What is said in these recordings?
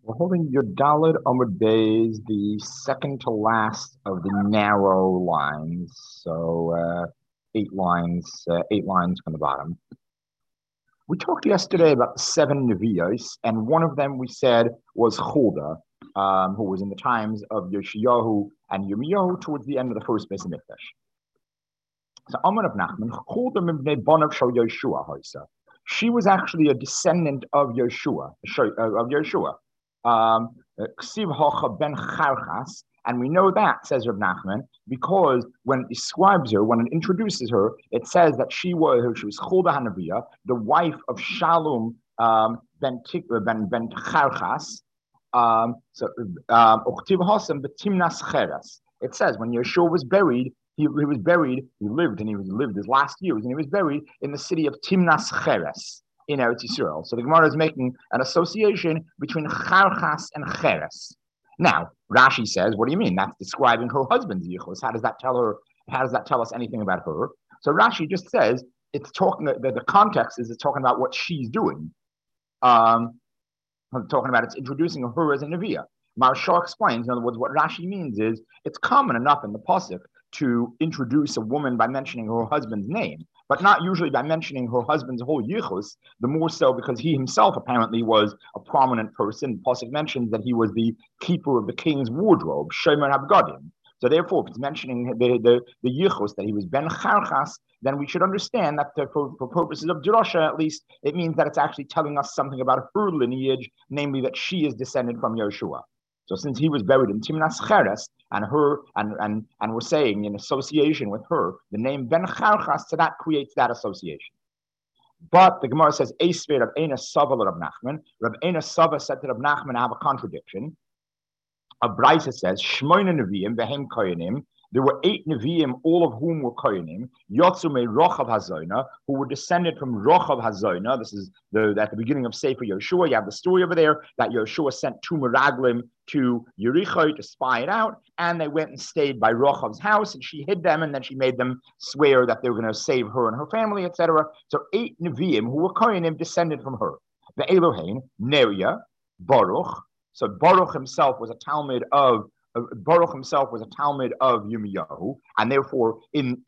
We're holding your Dalit Amud Bays, the second to last of the narrow lines. So eight lines from the bottom. We talked yesterday about the seven Nevios, and one of them we said was Huldah, who was in the times of Yoshiyahu and Yirmiyahu towards the end of the first Beis Hamikdash. So Amar of Nachman, Huldah mibnei bonav shel Yoshua hoisa. She was actually a descendant of Yoshua, Ksiv Hocha ben Charchas, and we know that, says Reb Nachman, because when it describes her, when it introduces her, it says that she was Huldah Hanaviah, the wife of Shalom ben Charchas. It says when Yeshua was buried, he lived his last years, and he was buried in the city of Timnas Cheres in Eretz Yisrael. So the Gemara is making an association between Charchas and Cheres. Now, Rashi says, what do you mean? That's describing her husband's yichus. How does that tell us anything about her? So Rashi just says, it's talking, the context is it's talking about what she's doing. It's introducing her as a Neviah. Maharsha explains, in other words, what Rashi means is it's common enough in the Pasuk to introduce a woman by mentioning her husband's name, but not usually by mentioning her husband's whole yichus, the more so because he himself apparently was a prominent person. Pasuk mentions that he was the keeper of the king's wardrobe, Shomer Habgadim. So therefore, if it's mentioning the yichus, that he was ben Charchas, then we should understand that for purposes of Drasha, at least, it means that it's actually telling us something about her lineage, namely that she is descended from Yeshua. So since he was buried in Timnas Cheres, and we're saying in association with her, the name Ben Charchas, so that creates that association. But the Gemara says, Eisver Rav Eina Sava Rav Nachman. Rav Eina Sava said to Rav Nachman, I have a contradiction. A Brisa says, Shmoina Neviim Behem Koyanim. There were 8 Nevi'im, all of whom were Koyanim, Yotzume Rochav Hazoina, who were descended from Rochav Hazoina. This is at the beginning of Sefer Yoshua. You have the story over there that Yoshua sent 2 Meraglim to Yericho to spy it out, and they went and stayed by Rochav's house, and she hid them, and then she made them swear that they were going to save her and her family, etc. So 8 Nevi'im, who were Koyanim, descended from her. The Elohim, Neriah, Baruch. So Baruch himself was a Talmud of Yirmiyahu, and therefore,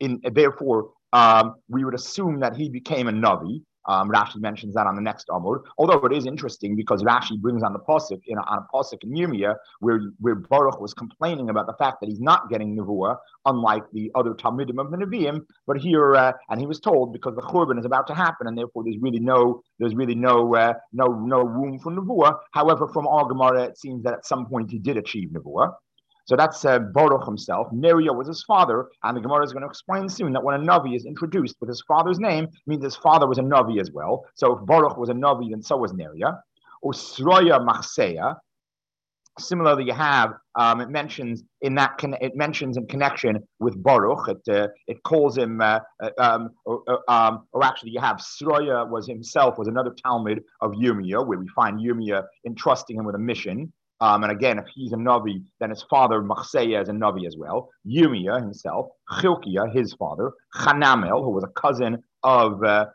we would assume that he became a Navi. Rashi mentions that on the next Amud. Although it is interesting because Rashi brings on the pasuk in Yirmiyah where Baruch was complaining about the fact that he's not getting nevuah, unlike the other Talmudim of the Nevi'im. But here, and he was told because the Churban is about to happen, and therefore there's really no room for nevuah. However, from our Gemara, it seems that at some point he did achieve nevuah. So that's Baruch himself. Neriah was his father, and the Gemara is going to explain soon that when a Navi is introduced with his father's name, it means his father was a Navi as well. So if Baruch was a Navi, then so was Neriah. Or Sroya Machseya. Similarly, you have it mentions in connection with Baruch. It calls him, or actually, you have Sroya was another Talmud of Yirmiyah, where we find Yirmiyah entrusting him with a mission. And again, if he's a Navi, then his father, Machseya, is a Navi as well. Yirmiyah himself, Chilkiah, his father, Chanamel, who was a cousin of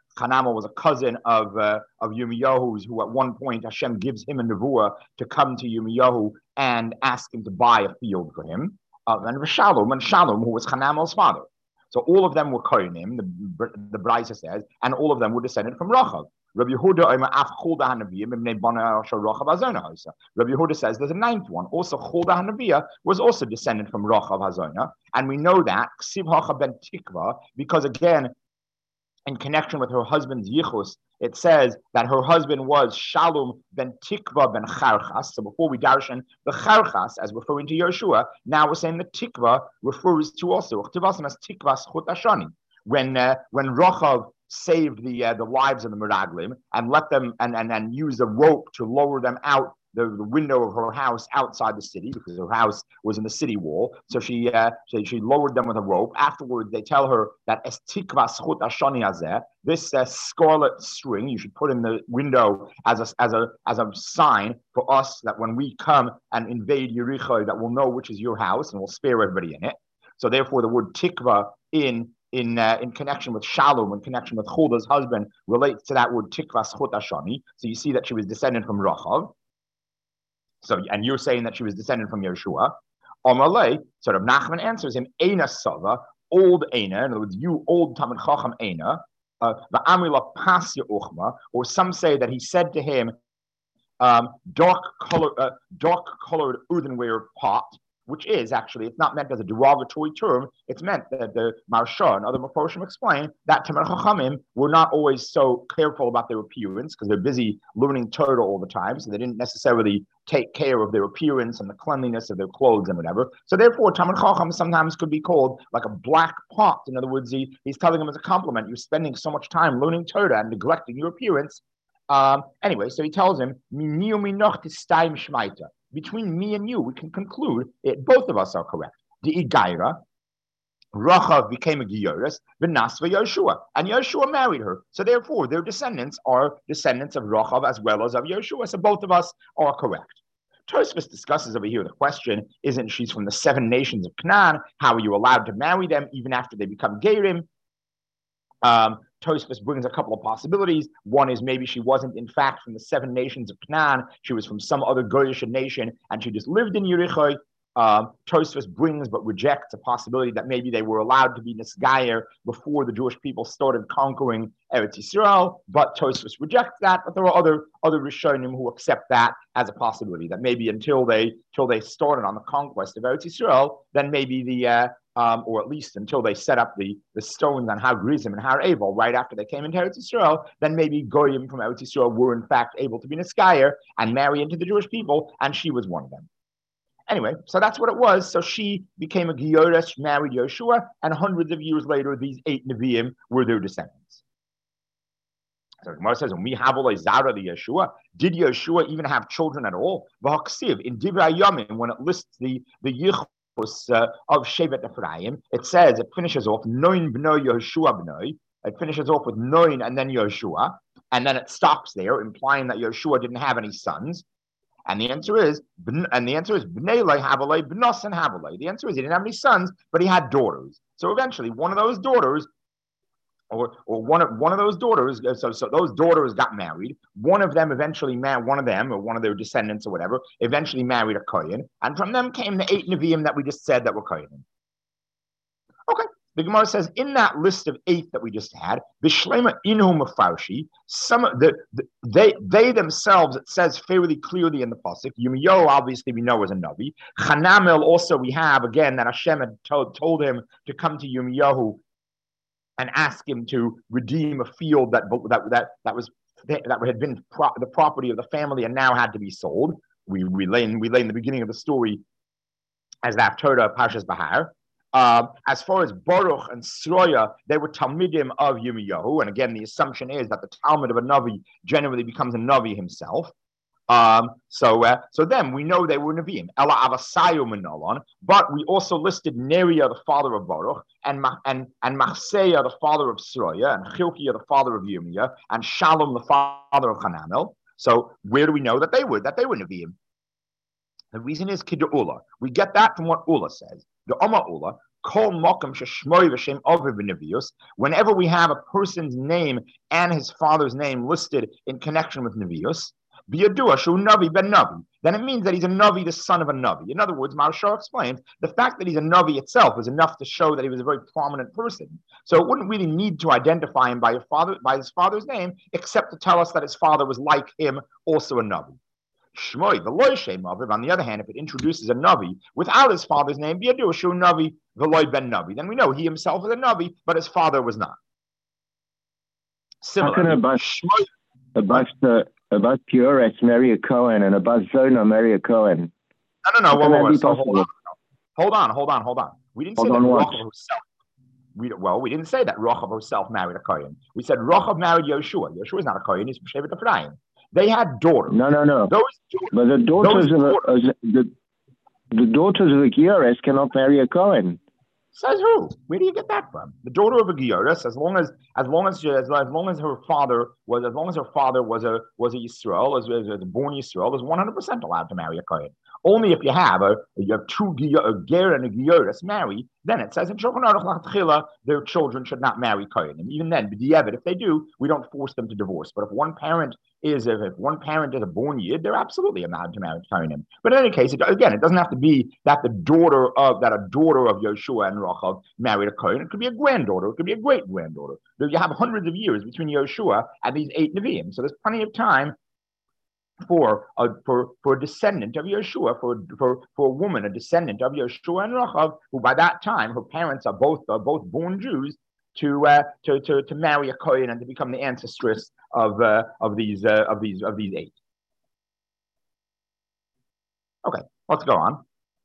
Yirmiyahu's, who at one point Hashem gives him a nevuah to come to Yirmiyahu and ask him to buy a field for him. And Shalom, who was Chanamel's father. So all of them were Kohanim, the Brisa says, and all of them were descended from Rachav. Rabbi Yehuda says there's a 9th one. Also, Huldah Hanaviah was also descended from Rochav Hazona. And we know that, ben Tikva, because again, in connection with her husband's yichus, it says that her husband was Shalom ben Tikva ben Charchas. So before we darshan the Charchas as referring to Yeshua, now we're saying the Tikva refers to also when Rochav saved the lives of the Meraglim and let them and used a rope to lower them out the window of her house outside the city because her house was in the city wall. So she lowered them with a rope. Afterwards, they tell her that this scarlet string you should put in the window as a sign for us that when we come and invade Yericho, that we'll know which is your house and we'll spare everybody in it. So therefore, the word tikva in connection with Shalom, in connection with Huldah's husband, relates to that word tikva schut hashani. So you see that she was descended from Rachav. So, and you're saying that she was descended from Yeshua. Omalei, so Rav Nachman answers him, Eina Sava, old Eina, in other words, you old Talmid Chacham Eina, the Amila Pasya Uchma, or some say that he said to him, dark colored earthenware pot, which is actually, it's not meant as a derogatory term. It's meant that the Marsha and other Mephoshim explain that Talmid Chachamim were not always so careful about their appearance because they're busy learning Torah all the time, so they didn't necessarily take care of their appearance and the cleanliness of their clothes and whatever. So therefore, Talmid Chacham sometimes could be called like a black pot. In other words, he's telling him as a compliment, you're spending so much time learning Torah and neglecting your appearance. Anyway, so he tells him, between me and you, we can conclude both of us are correct. The Igaira, Rachav became a Gioris, Benasva Yeshua, and Yeshua married her. So therefore, their descendants are descendants of Rachav as well as of Yeshua. So both of us are correct. Tosfos discusses over here the question, isn't she's from the 7 nations of Canaan? How are you allowed to marry them even after they become Gerim? Tosfos brings a couple of possibilities. One is maybe she wasn't in fact from the 7 nations of Canaan. She was from some other Goyish nation and she just lived in Yericho. Tosfos brings but rejects a possibility that maybe they were allowed to be Nisgayer before the Jewish people started conquering Eretz Yisrael, but Tosfos rejects that. But there are other Rishonim who accept that as a possibility, that maybe until they started on the conquest of Eretz Yisrael, then maybe or at least until they set up the stones on Har Gerizim and Har Evel right after they came into Eretz Yisrael, then maybe Goyim from Eretz Yisrael were in fact able to be Niskayer and marry into the Jewish people, and she was one of them. Anyway, so that's what it was. So she became a Gioris, married Yeshua, and hundreds of years later, these 8 Nevi'im were their descendants. So Gemara says, "We have Zara the Yeshua. Did Yeshua even have children at all?" V'haksiv in Divrei Yamim, when it lists the Yichus of Shevet Ephraim, it says it finishes off Noin b'noi Yeshua b'noi. It finishes off with Noin and then Yeshua, and then it stops there, implying that Yeshua didn't have any sons. And the answer is Bnei Lei Havalei, Bnos and Havalei. The answer is he didn't have any sons, but he had daughters. So eventually, one of those daughters, or one of those daughters, so those daughters got married. One of them eventually married one of their descendants or whatever, eventually married a Kohen, and from them came the 8 Nevi'im that we just said that were Kohenim. Okay. The Gemara says in that list of 8 that we just had, Bishlema Inhu Mefarshi, they themselves, it says fairly clearly in the pasuk. Yirmiyahu, obviously we know is a navi. Hanamel also we have again that Hashem had told him to come to Yirmiyahu and ask him to redeem a field that had been the property of the family and now had to be sold. We lay in the beginning of the story as that Torah Parshas Bahar. As far as Baruch and Sroya, they were Talmidim of Yirmiyahu, and again, the assumption is that the Talmud of a Navi generally becomes a Navi himself. So then we know they were Nevi'im. Ela Avasayu Menolon, but we also listed Neriah, the father of Baruch, and Machseah, the father of Sroya, and Chilkiah, the father of Yirmiyah, and Shalom, the father of Hanamel. So where do we know that they were Nevi'im? The reason is Kid'ula. We get that from what Ula says. The Oma Ula, Kol Mokum Sheshmoi V'Shem Oviv Nevius. Whenever we have a person's name and his father's name listed in connection with Nevius, B'Yadua Shu Navi Ben Navi, then it means that he's a Navi, the son of a Navi. In other words, Maharsha explains the fact that he's a Navi itself is enough to show that he was a very prominent person. So it wouldn't really need to identify him by his father's name, except to tell us that his father was like him, also a Navi. Shmoi, the loy shem aviv, on the other hand, if it introduces a Navi without his father's name, B'Yadua Shu Navi, the loy ben Navi, then we know he himself is a Navi, but his father was not. Similarly, about Pures marry a Cohen and about Zona marry a Cohen. No. Hold on. We didn't say that Rachav herself. We didn't say that Rachav herself married a Cohen. We said Rachav married Yeshua. Yeshua is not a Cohen; he's Shevet Ephraim. They had daughters. No. But the daughters of the Gioris cannot marry a Cohen. Says who? Where do you get that from? The daughter of a Gioris, as long as her father was a Yisrael, as a born Yisrael, is 100% allowed to marry a Kohen. Only if you have a Ger and a Gioris marry, then it says in Shulchan Aruch L'Chachila their children should not marry Kohen. And even then, if they do, we don't force them to divorce. But if one parent is if one parent is a born Yid, they're absolutely allowed to marry Kohanim. But in any case, it doesn't have to be that a daughter of Yoshua and Rachav married a Kohen. It could be a granddaughter. It could be a great granddaughter. You have hundreds of years between Yoshua and these 8 Nevi'im, so there's plenty of time for a descendant of Yeshua, for a woman, a descendant of Yeshua and Rachav, who by that time her parents are both born Jews, to marry a Kohen and to become the ancestress of these 8. Okay, let's go on.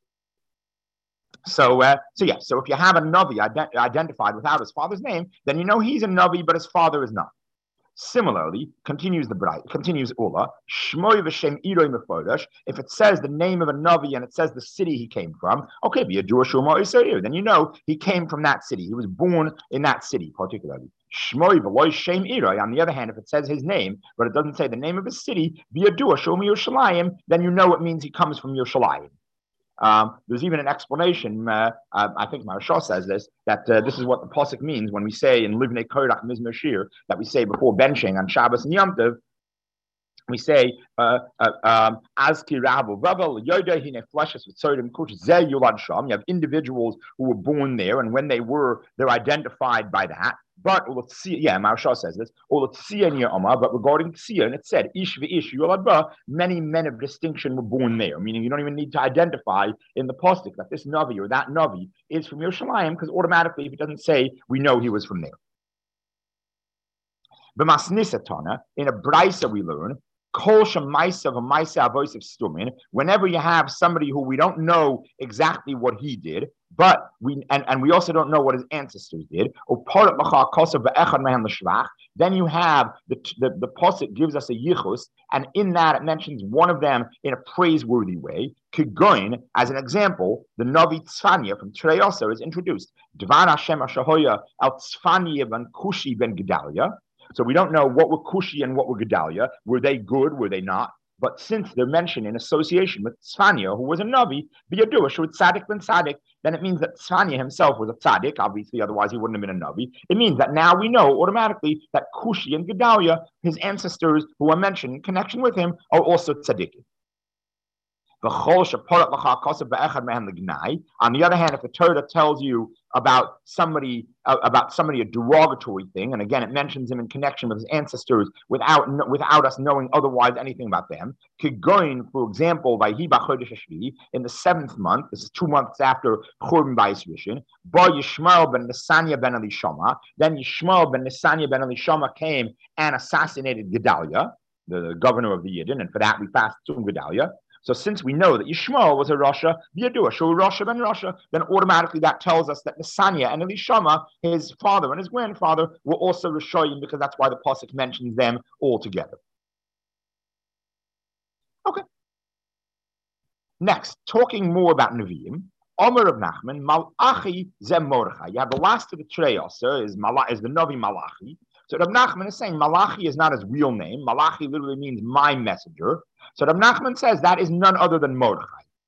So if you have a Navi identified without his father's name, then you know he's a Navi, but his father is not. Similarly, continues Ula, Shmoy v'shem Iroi mefodash. If it says the name of a Navi and it says the city he came from, okay, be a Jewish then you know he came from that city. He was born in that city, particularly. Shmoy v'loy shem Iroi. On the other hand, if it says his name, but it doesn't say the name of his city, be a Jewish Yerushalayim, then you know it means he comes from Yerushalayim. There's even an explanation, I think Maharsha says this, that this is what the Pasuk means when we say in Livnei Korach Mizmor Shir, that we say before benching on Shabbos and Yom Tov, we say, Azki Rabu Ravel, Yoda Hine Flushes with Sodom Kush, Ze Yulad Sham. You have individuals who were born there, and when they're identified by that. But Maharsha says this, but regarding Tzia, it said, Ish v'ish Yulad Ba, many men of distinction were born there, meaning you don't even need to identify in the Pasuk that this Navi or that Navi is from Yerushalayim, because automatically, if it doesn't say, we know he was from there. B'masnisatana, in a Braisa we learn, whenever you have somebody who we don't know exactly what he did, but we also don't know what his ancestors did, then you have the pasuk gives us a yichus, and in that it mentions one of them in a praiseworthy way. Kigoin, as an example, the Navi Tzfanya from Trei Yosser is introduced. Dvar Hashem Ashahoya al Tzfanya ben Kushi ben Gedalia. So we don't know what were Kushi and what were Gedalia. Were they good? Were they not? But since they're mentioned in association with Tzfanya, who was a Navi, B'yaduah, with Tzaddik ben Tzaddik, then it means that Tzfanya himself was a Tzaddik, obviously, otherwise he wouldn't have been a Navi. It means that now we know automatically that Kushi and Gedalia, his ancestors who are mentioned in connection with him, are also Tzaddikim. On the other hand, if the Torah tells you about somebody a derogatory thing, and again it mentions him in connection with his ancestors without us knowing otherwise anything about them, Kigoin, for example, by Hiba Chodesh Hashvi, in the 7th month, this is 2 months after Churban Bayis Rishon, Ba Yishmael ben Nesania ben Elishama, then Yishmael ben Nesania ben Elishama came and assassinated Gedalia, the governor of the Yidden, and for that we fast Tzum Gedalia. So since we know that Yishmael was a Rasha, Rasha ben Rasha, then automatically that tells us that Nesania and Elishama, his father and his grandfather, were also Rishayim, because that's why the Pasuk mentions them all together. Okay. Next, talking more about Nevi'im, Omer of Nachman, Malachi Zem Mordechai. You have the last of the Trei Yosser is the Navi Malachi. So Rav Nachman is saying Malachi is not his real name. Malachi literally means my messenger. So Rav Nachman says that is none other than Mordechai.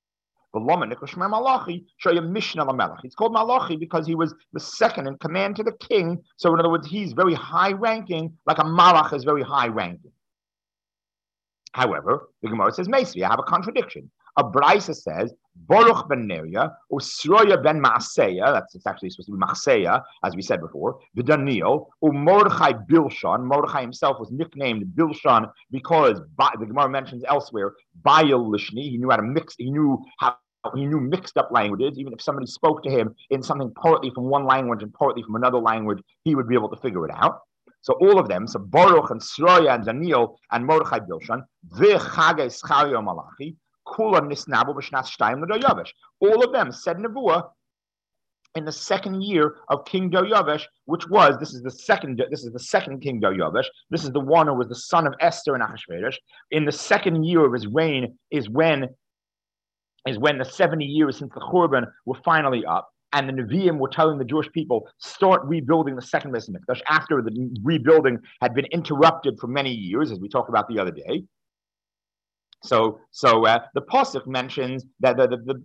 It's called Malachi because he was the second in command to the king. So in other words, he's very high ranking, like a Malach is very high ranking. However, the Gemara says, Meisri, I have a contradiction. A Braisa says, Baruch ben Neriah, Usroya ben Maaseya, it's actually supposed to be Maaseya, as we said before, the Daniel, Mordechai Bilshan. Mordechai himself was nicknamed Bilshan because the Gemara mentions elsewhere, Bayil Lishni, he knew mixed up languages. Even if somebody spoke to him in something partly from one language and partly from another language, he would be able to figure it out. So all of them, so Baruch and Sroya and Daniel and Mordechai Bilshan, V'chagei Schario Malachi, Kula Nisnabu B'Shnas Shtayim L'Doyavesh. All of them said Nevuah in the 2nd year of King Doyavesh, which was this is the second King Doyavesh. This is the one who was the son of Esther and Achashverosh. In the 2nd year of his reign is when the 70 years since the Churban were finally up. And the Nevi'im were telling the Jewish people, start rebuilding the second Beis Hamikdash after the rebuilding had been interrupted for many years, as we talked about the other day. The pasuk mentions that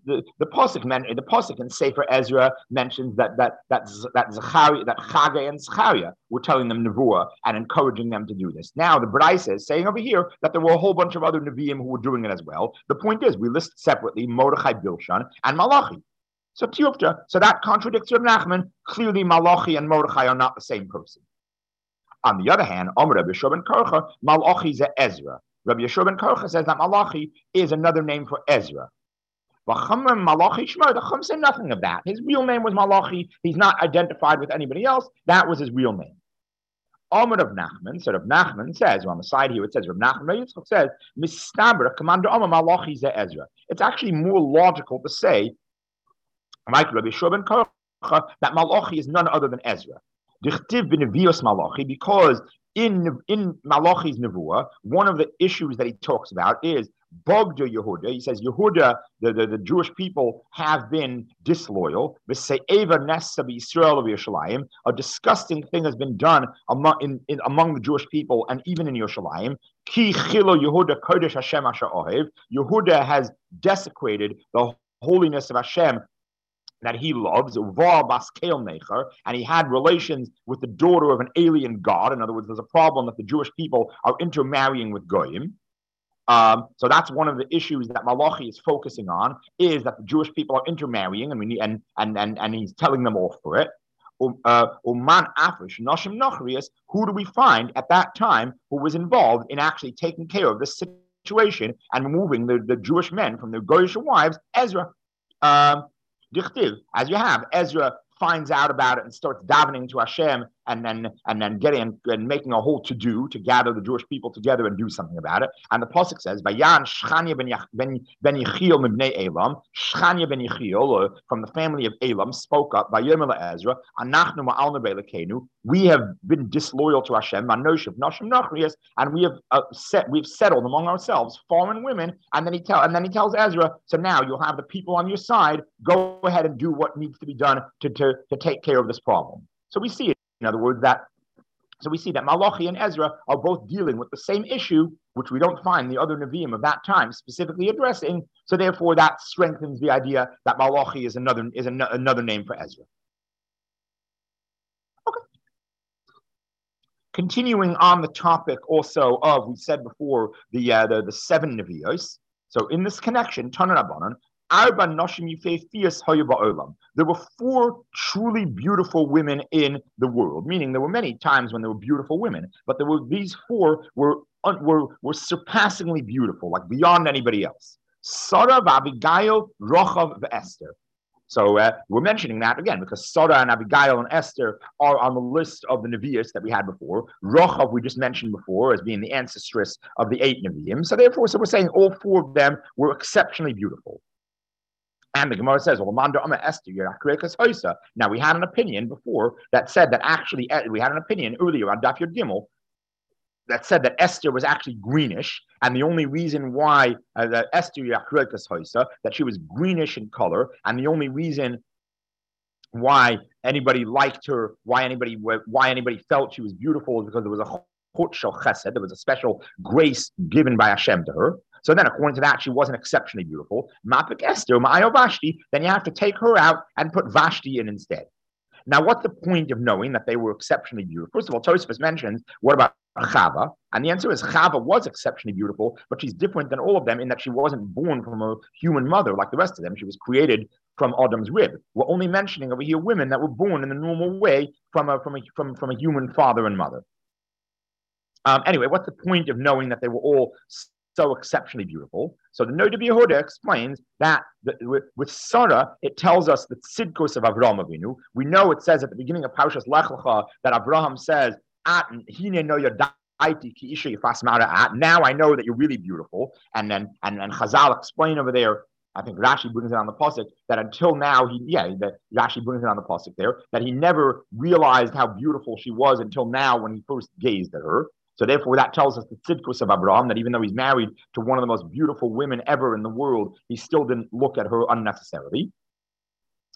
the pasuk in Sefer Ezra mentions that Zechariah, that Chagai and Zechariah were telling them nevuah and encouraging them to do this. Now the Braisa is saying over here that there were a whole bunch of other neviim who were doing it as well. The point is, we list separately Mordechai, Bilshan, and Malachi. So that contradicts Reb Nachman. Clearly, Malachi and Mordechai are not the same person. On the other hand, Rabbi Yeshua ben Karcha, Malachi is Ezra. Rabbi Yeshua ben Karcha says that Malachi is another name for Ezra. Malachi Shmo, the Chum said nothing of that. His real name was Malachi. He's not identified with anybody else. That was his real name. Amr of Nachman, so Rav Nachman says, on the side here it says, Rav Nachman says, Mistabra, Commander Amr Malachi is Ezra. It's actually more logical to say, like Rabbi Yeshua ben Karcha, that Malachi is none other than Ezra. Dichtiv b'nevios Malachi, because in Malachi's nevuah, one of the issues that he talks about is Bogda Yehuda. He says Yehuda, the Jewish people, have been disloyal. V'se'eva nessa b'Yisrael v'Yerushalayim. A disgusting thing has been done among the Jewish people and even in Yerushalayim. Ki chilo Yehuda kodesh Hashem asher ohev. Yehuda has desecrated the holiness of Hashem that he loves, and he had relations with the daughter of an alien god. In other words, there's a problem that the Jewish people are intermarrying with Goyim. So that's one of the issues that Malachi is focusing on, is that the Jewish people are intermarrying, and he's telling them off for it. Uman Afrish, Noshim Nochrius, who do we find at that time who was involved in actually taking care of this situation and removing the Jewish men from their Goyish wives? Ezra. Dichtiv, as you have, Ezra finds out about it and starts davening to Hashem, and then getting and making a whole to-do to gather the Jewish people together and do something about it. And the pasuk says, "Vayan Shchania ben Yechiel mibnei Elam." Shchania ben Yechiel, from the family of Elam, spoke up. Vayomer Ezra, "Anachnu ma'al nebei lekenu." We have been disloyal to Hashem, Manoshev Noshim Nachrias, and we've settled among ourselves foreign women. And then he tells Ezra, so now you'll have the people on your side. Go ahead and do what needs to be done to take care of this problem. So we see it. In other words, we see that Malachi and Ezra are both dealing with the same issue, which we don't find the other Nevi'im of that time specifically addressing. So therefore, that strengthens the idea that Malachi is another name for Ezra. Okay. Continuing on the topic also of, we said before, the 7 Nevi'os. So in this connection, Tana Rabbanan, there were 4 truly beautiful women in the world, meaning there were many times when there were beautiful women, but these 4 were surpassingly beautiful, like beyond anybody else. Sarah, Abigail, Rochav, Esther. So we're mentioning that again because Sarah and Abigail and Esther are on the list of the Nevi'os that we had before. Rochav we just mentioned before as being the ancestress of the 8 Nevi'im. So therefore, we're saying all 4 of them were exceptionally beautiful. And the Gemara says, now we had an opinion before that said that actually, we had an opinion earlier on Daf Yud Gimel that said that Esther was actually greenish, and the only reason why Esther that she was greenish in color, and the only reason why anybody liked her, why anybody felt she was beautiful, is because there was a chut shel chesed, there was a special grace given by Hashem to her. So then, according to that, she wasn't exceptionally beautiful. Mapik Esther, Ma'ayo Vashti, then you have to take her out and put Vashti in instead. Now, what's the point of knowing that they were exceptionally beautiful? First of all, Tosfos mentions, what about Chava? And the answer is Chava was exceptionally beautiful, but she's different than all of them in that she wasn't born from a human mother like the rest of them. She was created from Adam's rib. We're only mentioning over here women that were born in the normal way from a human father and mother. Anyway, what's the point of knowing that they were all so exceptionally beautiful? So the Noda B'Yehuda explains that with Sarah, it tells us the tzidkos of Avraham Avinu. We know it says at the beginning of Parshas Lech Lecha that Avraham says, now I know that you're really beautiful. And Chazal explain over there, I think Rashi brings it on the pasuk, that until now, Rashi brings it on the pasuk there, that he never realized how beautiful she was until now when he first gazed at her. So therefore, that tells us the tzidkus of Abraham, that even though he's married to one of the most beautiful women ever in the world, he still didn't look at her unnecessarily.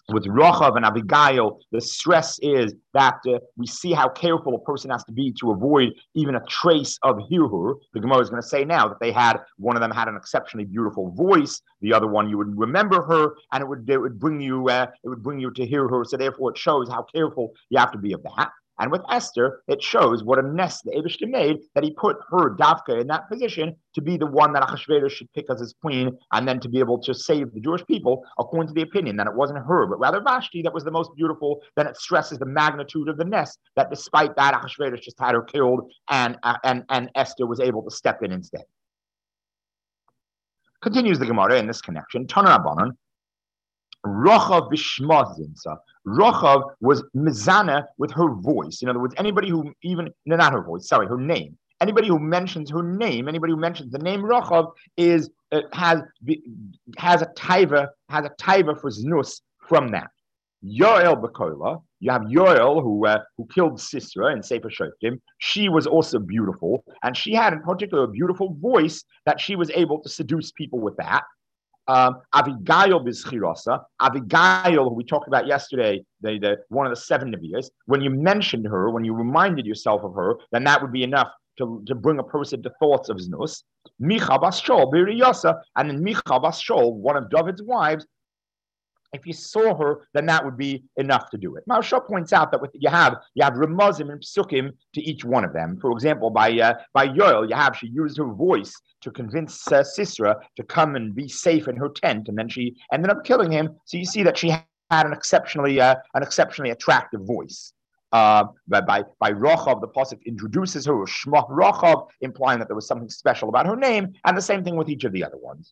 With Rochav and Abigail, the stress is that we see how careful a person has to be to avoid even a trace of hirhur. The Gemara is going to say now that one of them had an exceptionally beautiful voice, the other one you would remember her, and it would bring you to hirhur. So therefore, it shows how careful you have to be of that. And with Esther, it shows what a nest the Eibishter made, that he put her, Davka, in that position to be the one that Achashverosh should pick as his queen, and then to be able to save the Jewish people, according to the opinion that it wasn't her, but rather Vashti that was the most beautiful. Then it stresses the magnitude of the nest, that despite that, Achashverosh just had her killed, and Esther was able to step in instead. Continues the Gemara in this connection, Tana Rabbanan, Rochav b'shma zinsa. Rochav was mizana with her voice. In other words, anybody who not her voice, sorry, her name. Anybody who mentions her name, anybody who mentions the name Rochav has a taiva for znus from that. Yoel b'kola, you have Yoel who killed Sisera in Sefer Shoftim. She was also beautiful, and she had in particular a beautiful voice that she was able to seduce people with that. Abigail Bizchirosa, Abigail, who we talked about yesterday, the one of the 7 Nevi'os, when you mentioned her, when you reminded yourself of her, then that would be enough to bring a person to thoughts of Znus. Micha Bas Shaul B'Riyasa, and then Micha Bas Shaul, one of David's wives, if you saw her, then that would be enough to do it. Maharsha points out that you have Ramazim and Psukim to each one of them. For example, by Yoel, she used her voice to convince Sisera to come and be safe in her tent, and then she ended up killing him. So you see that she had an exceptionally attractive voice. By Rochav, the pasuk introduces her as Shema Rochav, implying that there was something special about her name, and the same thing with each of the other ones.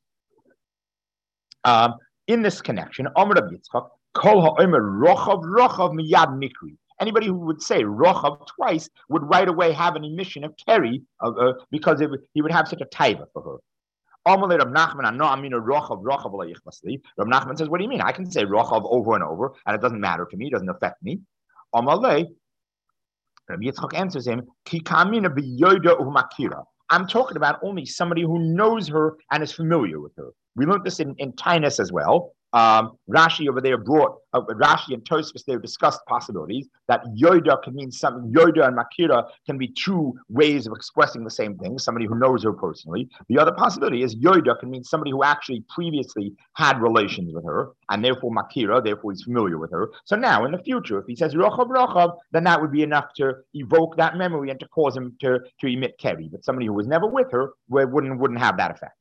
In this connection, Amar Rabbi Yitzchak, Kol ha'omer Rochav miyad mikri. Anybody who would say Rochav twice would right away have an emission of Keri, because he would have such a taiva for her. Amalei Rab Nachman, I know I mean a Rochav Rab Nachman says, what do you mean? I can say Rochav over and over, and it doesn't matter to me, it doesn't affect me. Amalei, Rabbi Yitzchak answers him, Ki kamina biyoda u'makira. I'm talking about only somebody who knows her and is familiar with her. We learned this in Tainus as well. Rashi over there Rashi and Tosfos there discussed possibilities that Yoda can mean something. Yoda and Makira can be 2 ways of expressing the same thing. Somebody who knows her personally. The other possibility is Yoda can mean somebody who actually previously had relations with her, and therefore Makira, therefore he's familiar with her. So now in the future, if he says Rochav, then that would be enough to evoke that memory and to cause him to emit Keri. But somebody who was never with her wouldn't have that effect.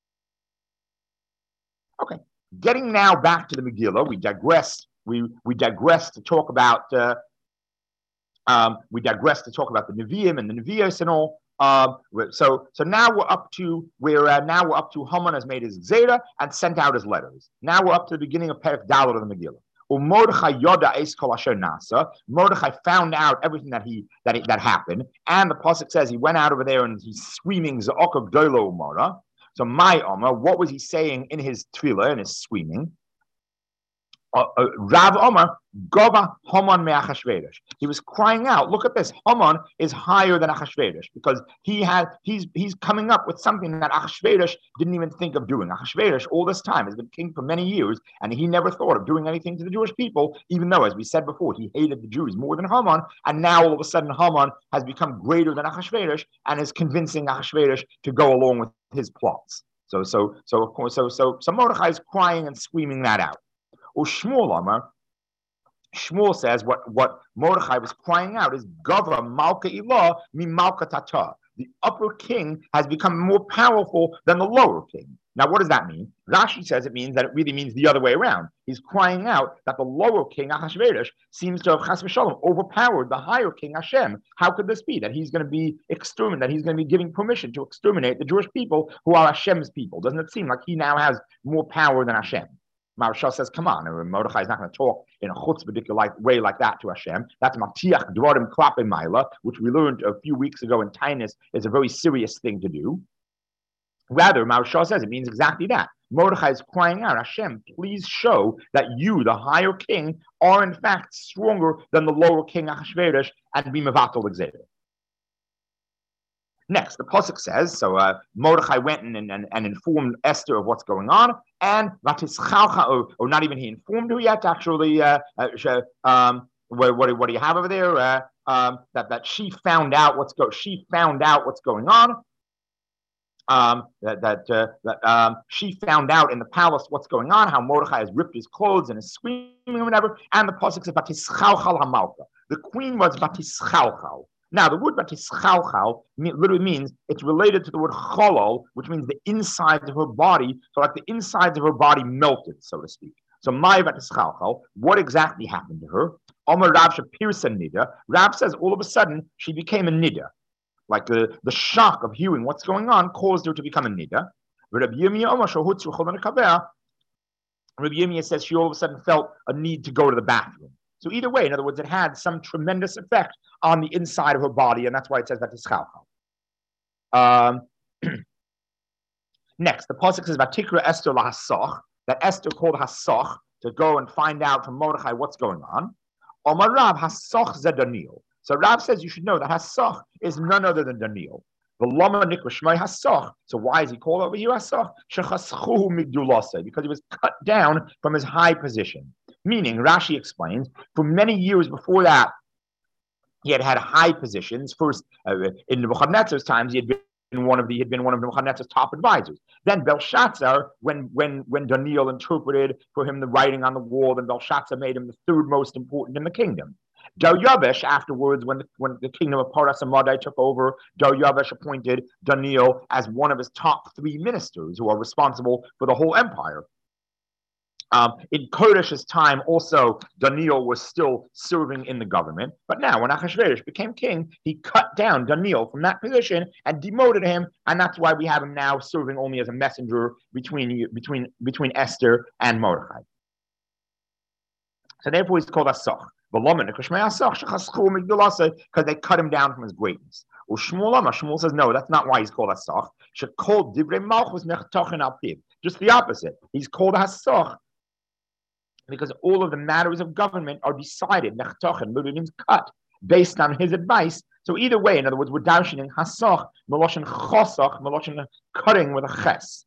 Okay, getting now back to the Megillah, we digress. We digress to talk about the Nevi'im and the Nevi'os and all. So now we're up to Haman has made his Gzeira and sent out his letters. Now we're up to the beginning of Perek Daled of the Megillah. Mordechai found out everything that happened, and the pasuk says he went out over there and he's screaming Za'ok Gdolo Umara. So my Omer, what was he saying in his tefillah, in his screaming? Rav Omer, Gova Haman me Achashverosh. He was crying out, look at this, Haman is higher than Achashverosh, because he's coming up with something that Achashverosh didn't even think of doing. Achashverosh all this time has been king for many years, and he never thought of doing anything to the Jewish people, even though, as we said before, he hated the Jews more than Haman, and now all of a sudden Haman has become greater than Achashverosh and is convincing Achashverosh to go along with his plots. So of course, Mordechai is crying and screaming that out. Or Shmuel says what Mordechai was crying out is Gava Malka Ilah mi Malka Tata. The upper king has become more powerful than the lower king. Now, what does that mean? Rashi says it means that it really means the other way around. He's crying out that the lower king, Achashverosh, seems to have Chas v'Shalom overpowered the higher king, Hashem. How could this be? That he's going to be that he's going to be giving permission to exterminate the Jewish people who are Hashem's people. Doesn't it seem like he now has more power than Hashem? Maharsha says, come on, Mordechai is not going to talk in a chutzpah way like that to Hashem. That's Matiach Dvarim Klapei Maila, which we learned a few weeks ago in Tainus is a very serious thing to do. Rather, Maharsha says it means exactly that. Mordechai is crying out, Hashem, please show that you, the higher king, are in fact stronger than the lower king Achashverosh and be mevatel l'gzeira. Next, the pasuk says, so Mordechai went and informed Esther of what's going on, and or not even he informed her yet. Actually, what do you have over there? That she found out what's going on. She found out in the palace what's going on, how Mordechai has ripped his clothes and is screaming or whatever. And the pasuk says, "Vatischalchal hamalka." The queen was vatischalchal. Now, the word vatischalchal literally means it's related to the word cholol, which means the insides of her body. So, like the insides of her body melted, so to speak. So, my vatischalchal. What exactly happened to her? Omer Rav Shapirsa nida. Rav says all of a sudden she became a nida. Like the shock of hearing what's going on caused her to become a nida. Rabbi Yirmiyah says she all of a sudden felt a need to go to the bathroom. So either way, in other words, it had some tremendous effect on the inside of her body, and that's why it says that it's chalchal. Next, the pasuk says Vatikra Esther lahasoch, that Esther called Hasoch to go and find out from Mordechai what's going on. Omar Rav Hasoch zed Daniel. So Rav says you should know that Hasoch is none other than Daniel. So why is he called over here Hasoch? Because he was cut down from his high position. Meaning, Rashi explains, for many years before that, he had high positions. First, in Nebuchadnezzar's times, he had been one of Nebuchadnezzar's top advisors. Then Belshazzar, when Daniel interpreted for him the writing on the wall, then Belshazzar made him the third most important in the kingdom. Daryavesh, afterwards, when the kingdom of Paras and Madai took over, Daryavesh appointed Daniel as one of his top 3 ministers who are responsible for the whole empire. In Kodesh's time, also, Daniel was still serving in the government. But now, when Achashverosh became king, he cut down Daniel from that position and demoted him, and that's why we have him now serving only as a messenger between Esther and Mordechai. So therefore, he's called Hasoch. Because they cut him down from his greatness. Shmuel says, no, that's not why he's called Hasoch. Just the opposite. He's called Hasoch because all of the matters of government are decided, cut, based on his advice. So either way, in other words, we're darshaning Hasoch, Meloshin Chosach, Meloshin cutting with a ches.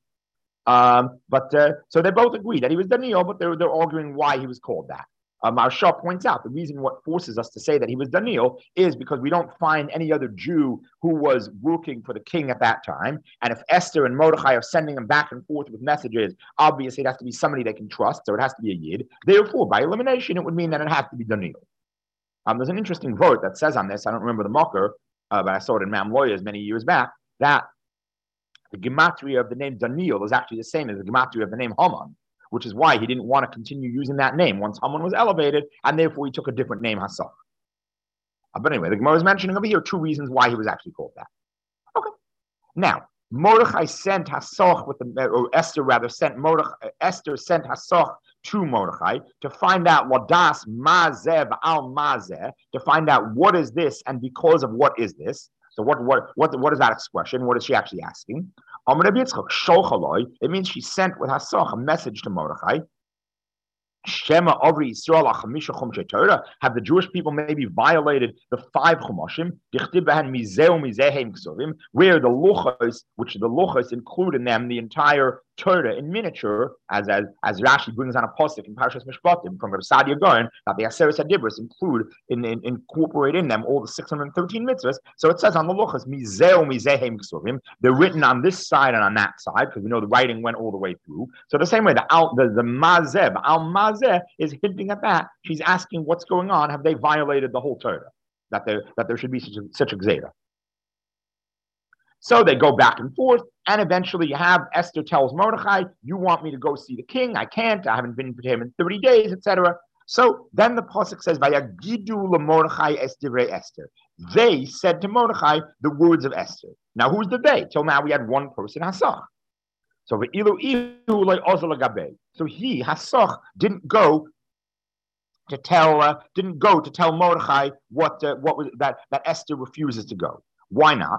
So they both agree that he was Daniel, but they're arguing why he was called that. Maharsha points out the reason what forces us to say that he was Daniel is because we don't find any other Jew who was working for the king at that time. And if Esther and Mordechai are sending him back and forth with messages, obviously it has to be somebody they can trust, so it has to be a Yid. Therefore, by elimination, it would mean that it has to be Daniel. There's an interesting vote that says on this, I don't remember the marker, but I saw it in Mam Lawyers many years back, that the gematria of the name Daniel is actually the same as the gematria of the name Haman, which is why he didn't want to continue using that name once Haman was elevated, and therefore he took a different name, Hasoch. But anyway, the Gemara is mentioning over here 2 reasons why he was actually called that. Okay. Now, Mordechai sent Hasoch Esther sent Hasoch to Mordechai to find out Ladas Mazeh al Mazeh, to find out what is this and because of what is this. So what is that expression? What is she actually asking? It means she sent with Hasoch a message to Mordechai. Shema Avri Yisrael Achamisha Chumshei Torah. Have the Jewish people maybe violated the 5 Chumashim? Where the luchos, which the luchos include in them the entire Torah in miniature, as Rashi brings on a pasuk in Parashas Mishpatim from Rav Sadia Gaon, that the Aseret HaDibros incorporate in them all the 613 mitzvahs. So it says on the luchos, they're written on this side and on that side, because we know the writing went all the way through. So the same way, the Mazeh, Al Mazeh is hinting at that. She's asking what's going on. Have they violated the whole Torah? That there should be such a gzera. So they go back and forth, and eventually you have Esther tells Mordechai, you want me to go see the king? I can't. I haven't been to him in 30 days, etc. So then the pasuk says, Vayagidu leMordechai es divrei Esther. They said to Mordechai the words of Esther. Now who's the they? Till now we had one person, Hasoch. So he, Hasoch, didn't go to tell Mordechai what was that Esther refuses to go. Why not?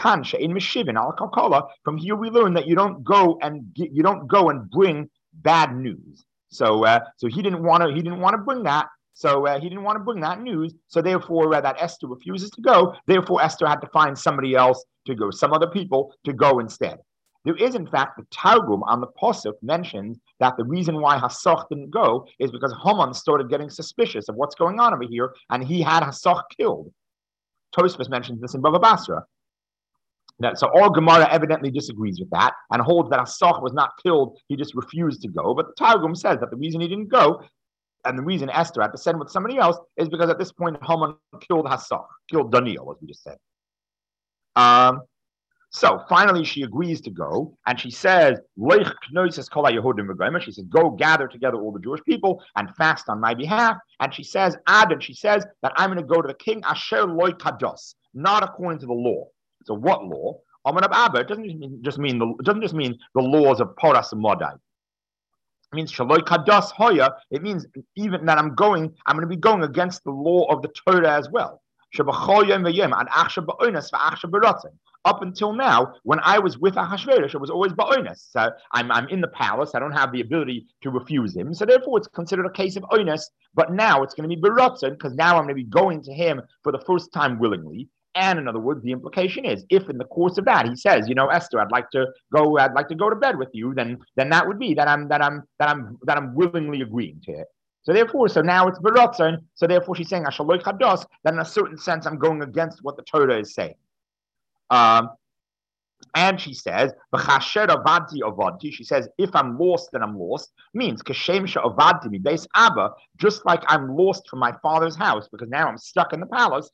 From here we learn that you don't go and bring bad news. So he didn't want to bring that. So he didn't want to bring that news. So therefore, that Esther refuses to go. Therefore, Esther had to find somebody else to go, some other people to go instead. There is, in fact, the Targum on the Pasuk mentions that the reason why Hasach didn't go is because Haman started getting suspicious of what's going on over here, and he had Hasach killed. Tosfos mentions this in Bava Basra. So all Gemara evidently disagrees with that and holds that Hasach was not killed, he just refused to go. But the Targum says that the reason he didn't go, and the reason Esther had to send with somebody else, is because at this point Haman killed Hasach, killed Daniel, as we just said. So finally she agrees to go, and she says, she says, go gather together all the Jewish people and fast on my behalf. And she says, that I'm going to go to the king Asher Loi Kados, not according to the law. So what law? It doesn't just mean the laws of Poras and Modai. It means Shaloi Kados Hoya. It means even that I'm going to be going against the law of the Torah as well. Up until now, when I was with Ahasuerus, it was always ba'onis. So I'm in the palace. I don't have the ability to refuse him. So therefore, it's considered a case of oinus. But now it's going to be beratzon, because now I'm going to be going to him for the first time willingly. And in other words, the implication is, if in the course of that he says, Esther, I'd like to go to bed with you, then that would be that I'm willingly agreeing to it. So now it's beratzon. So therefore, she's saying Ashaloi Chados. That in a certain sense, I'm going against what the Torah is saying. And she says, she says, if I'm lost, then I'm lost. Means just like I'm lost from my father's house because now I'm stuck in the palace.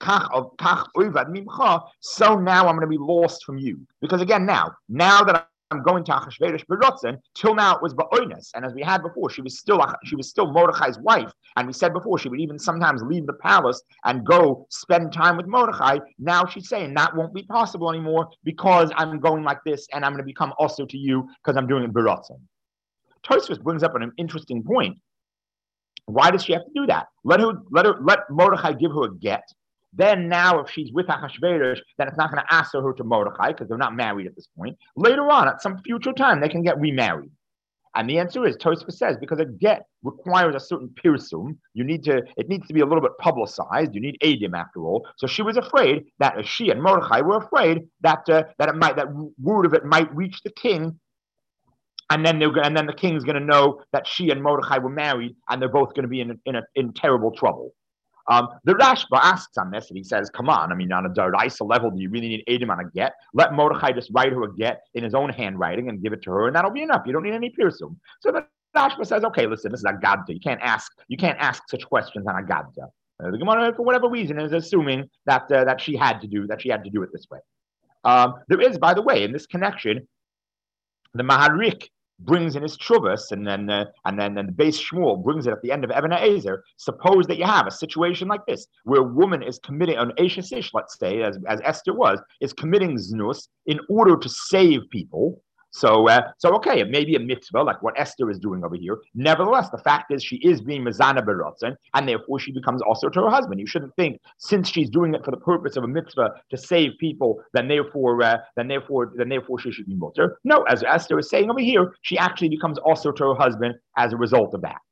So now I'm going to be lost from you. Because again, now that I'm going to Achashverosh Berotzen, till now it was Ba'oinus. And as we had before, she was still Mordechai's wife. And we said before, she would even sometimes leave the palace and go spend time with Mordechai. Now she's saying that won't be possible anymore because I'm going like this and I'm going to become also to you because I'm doing it Berotzen. Tosfos brings up an interesting point. Why does she have to do that? Let Mordechai give her a get. Then now, if she's with Achashverosh, then it's not going to ask her to Mordechai because they're not married at this point. Later on, at some future time, they can get remarried. And the answer is, Tosfos says, because a get requires a certain pirsum. It needs to be a little bit publicized. You need edim after all. So she was afraid that she and Mordechai were afraid that word of it might reach the king. And then the king's going to know that she and Mordechai were married, and they're both going to be in terrible trouble. The Rashba asks on this, and he says, come on, on a Daraisa level, do you really need Edom on a get? Let Mordechai just write her a get in his own handwriting and give it to her, and that'll be enough. You don't need any pirsum. So the Rashba says, okay, listen, this is a Gadda. You can't ask such questions on a Gadda. The Gemara, for whatever reason, is assuming that she had to do it this way. There is, by the way, in this connection, the Maharik brings in his Chuvas, and then the Beis Shmuel brings it at the end of Eben Ezer. Suppose that you have a situation like this, where a woman is committing an Eshes Ish, let's say, as Esther was, is committing znus in order to save people. So okay, it may be a mitzvah like what Esther is doing over here. Nevertheless, the fact is she is being mezana berotzen, and therefore she becomes also to her husband. You shouldn't think since she's doing it for the purpose of a mitzvah to save people, then therefore she should be mutter. No, as Esther is saying over here, she actually becomes also to her husband as a result of that.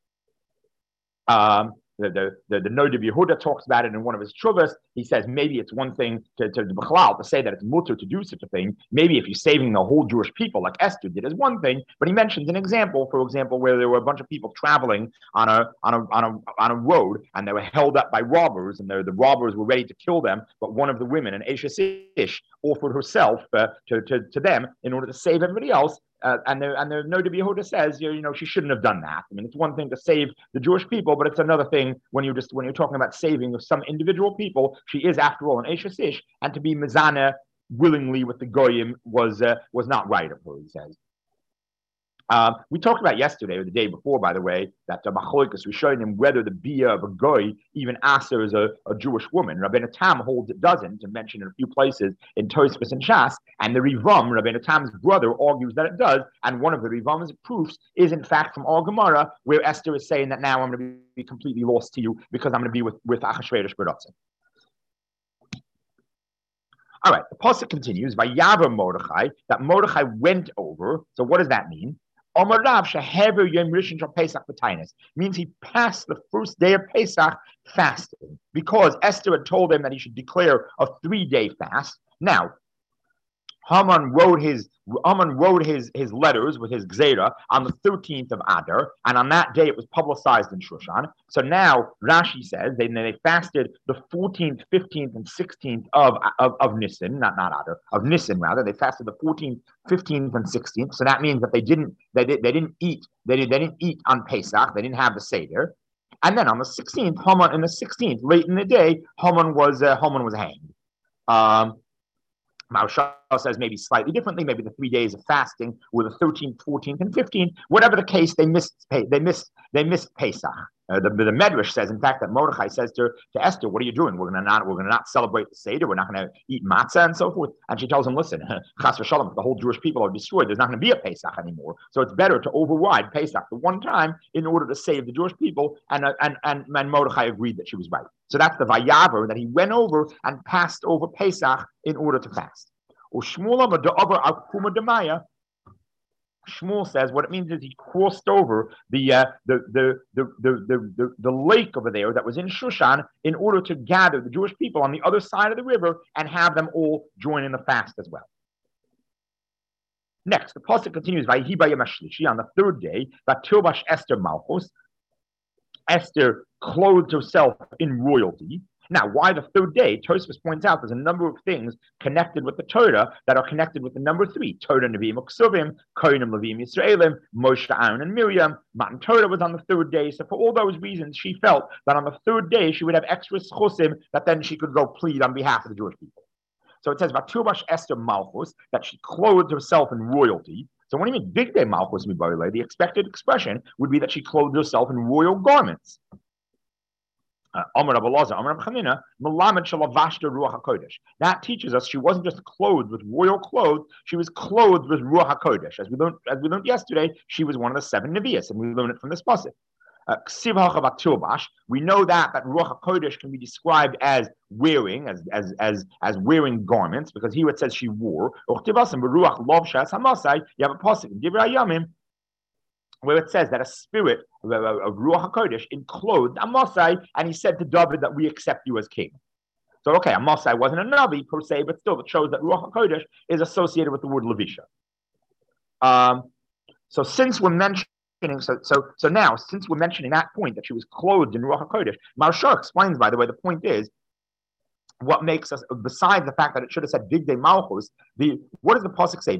The Noda Yehuda talks about it in one of his chuvas. He says maybe it's one thing to say that it's mutter to do such a thing. Maybe if you're saving the whole Jewish people like Esther did is one thing. But he mentions an example, for example, where there were a bunch of people traveling on a road and they were held up by robbers, and the robbers were ready to kill them. But one of the women, an Eshes Ish, offered herself to them in order to save everybody else. And the Noda Yehuda says, she shouldn't have done that. It's one thing to save the Jewish people, but it's another thing when you're talking about saving of some individual people. She is, after all, an Eshes Ish, and to be mezana willingly with the goyim was not right of her, he says. We talked about yesterday or the day before, by the way, that the Machlokas Rishonim, whether the bia of a goy even aser is a Jewish woman. Rabbeinu Tam holds it doesn't, and mentioned in a few places in Tosfos and Shas. And the Rivam, Rabbeinu Tam's brother, argues that it does. And one of the Rivam's proofs is in fact from Al Gemara, where Esther is saying that now I'm going to be completely lost to you because I'm going to be with Achashverosh Berotzen. All right, the pasuk continues by Yavam Mordechai, that Mordechai went over. So what does that mean? Omar Rav shehever yom rishon shel Pesach b'tainis means he passed the first day of Pesach fasting because Esther had told him that he should declare a 3-day fast. Now, Haman wrote his letters with his gzera on the 13th of Adar, and on that day it was publicized in Shushan. So now Rashi says they fasted the 14th, 15th, and 16th of Nisan, not Adar, of Nisan rather. They fasted the 14th, 15th, and 16th. So that means that they didn't eat on Pesach. They didn't have the Seder. And then on the 16th, late in the day, Haman was hanged. Maharshal says maybe slightly differently. Maybe the 3 days of fasting were the 13th, 14th, and 15th. Whatever the case, they missed Pesach. The Medrash says, in fact, that Mordechai says to Esther, "What are you doing? We're going to not celebrate the Seder. We're not going to eat matzah and so forth." And she tells him, "Listen, Chas v'shalom, if the whole Jewish people are destroyed, there's not going to be a Pesach anymore. So it's better to override Pesach the one time in order to save the Jewish people." And Mordechai agreed that she was right. So that's the Vayaver, that he went over and passed over Pesach in order to fast. Shmuel says what it means is he crossed over the lake over there that was in Shushan in order to gather the Jewish people on the other side of the river and have them all join in the fast as well. Next, the pasuk continues, Vayhi bayom hashlishi, on the 3rd day, Vatilbash Esther Malchus. Esther clothed herself in royalty. Now, why the 3rd day? Tosfos points out there's a number of things connected with the Torah that are connected with the number 3. Torah, Nevi'im, Uksuvim, Kohanim, Levim, Yisraelim, Moshe, Aaron, and Miriam. Matan Torah was on the 3rd day. So for all those reasons, she felt that on the 3rd day, she would have extra schusim that then she could go plead on behalf of the Jewish people. So it says, Vatilbash Esther Malchus, that she clothed herself in royalty. So when you mean big day Malchus, the expected expression would be that she clothed herself in royal garments. That teaches us she wasn't just clothed with royal clothes, she was clothed with Ruach HaKodesh. As we learned yesterday, she was one of the 7 Nevi'as, and we learned it from this pasuk. We know that Ruach HaKodesh can be described as wearing, as wearing garments, because here it says she wore. You have a pasuk in Divrei Hayamim where it says that a spirit of Ruach HaKodesh enclosed Amasai, and he said to David that we accept you as king. So, okay, Amasai wasn't a Navi per se, but still it shows that Ruach HaKodesh is associated with the word Levisha. So since we're mentioning, since we're mentioning that point that she was clothed in Ruach HaKodesh, Maharshal explains, by the way, the point is, what makes us, besides the fact that it should have said Big Day Malchus, what does the pasuk say?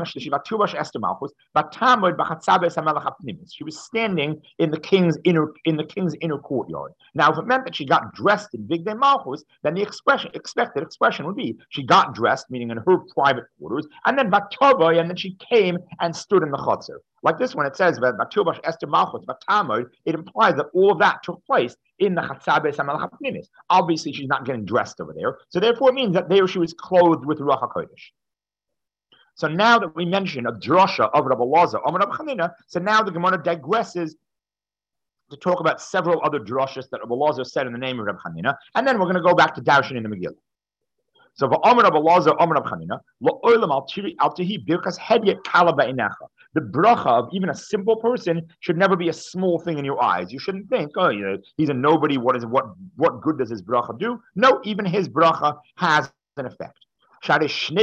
She was standing in the king's inner courtyard. Now, if it meant that she got dressed in Big Day Malchus, then the expected expression would be she got dressed, meaning in her private quarters, and then she came and stood in the chutzner. Like this one, it says Vatilbash Esther Malchus Vatamod. It implies that all of that took place in the Chatzabes HaMelech HaPnimis. Obviously, she's not getting dressed over there, so therefore it means that there she was clothed with Ruach HaKodesh. So now that we mention a drasha of Rabbi Elazar, Amar Rabbi Chanina, so now the Gemara digresses to talk about several other drashas that Rabbi Elazar said in the name of Rabbi Chanina, and then we're going to go back to Darshan in the Megillah. So for Amar Rabbi Elazar, Amar Rabbi Chanina, Lo'olam al tihi birkas hedyet kala ba'enecha. The bracha of even a simple person should never be a small thing in your eyes. You shouldn't think, oh, he's a nobody. What good does his bracha do? No, even his bracha has an effect. As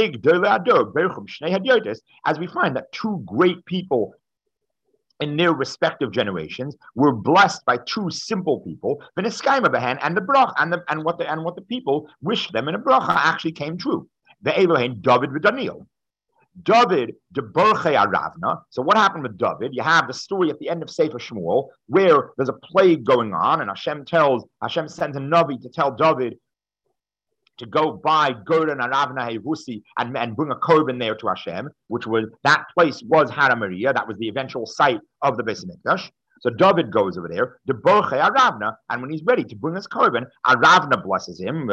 we find that 2 great people in their respective generations were blessed by 2 simple people, and the bracha and what the people wished them in a bracha actually came true. The Elohim, David and Daniel. David, de Borchei Aravna. So what happened with David? You have the story at the end of Sefer Shmuel where there's a plague going on, and Hashem sends a Navi to tell David to go buy Goren Aravna Herusi and bring a korban there to Hashem, that place was Hara Maria. That was the eventual site of the Beis Hamikdash. So David goes over there, the Borchei Aravna, and when he's ready to bring his korban, Aravna blesses him.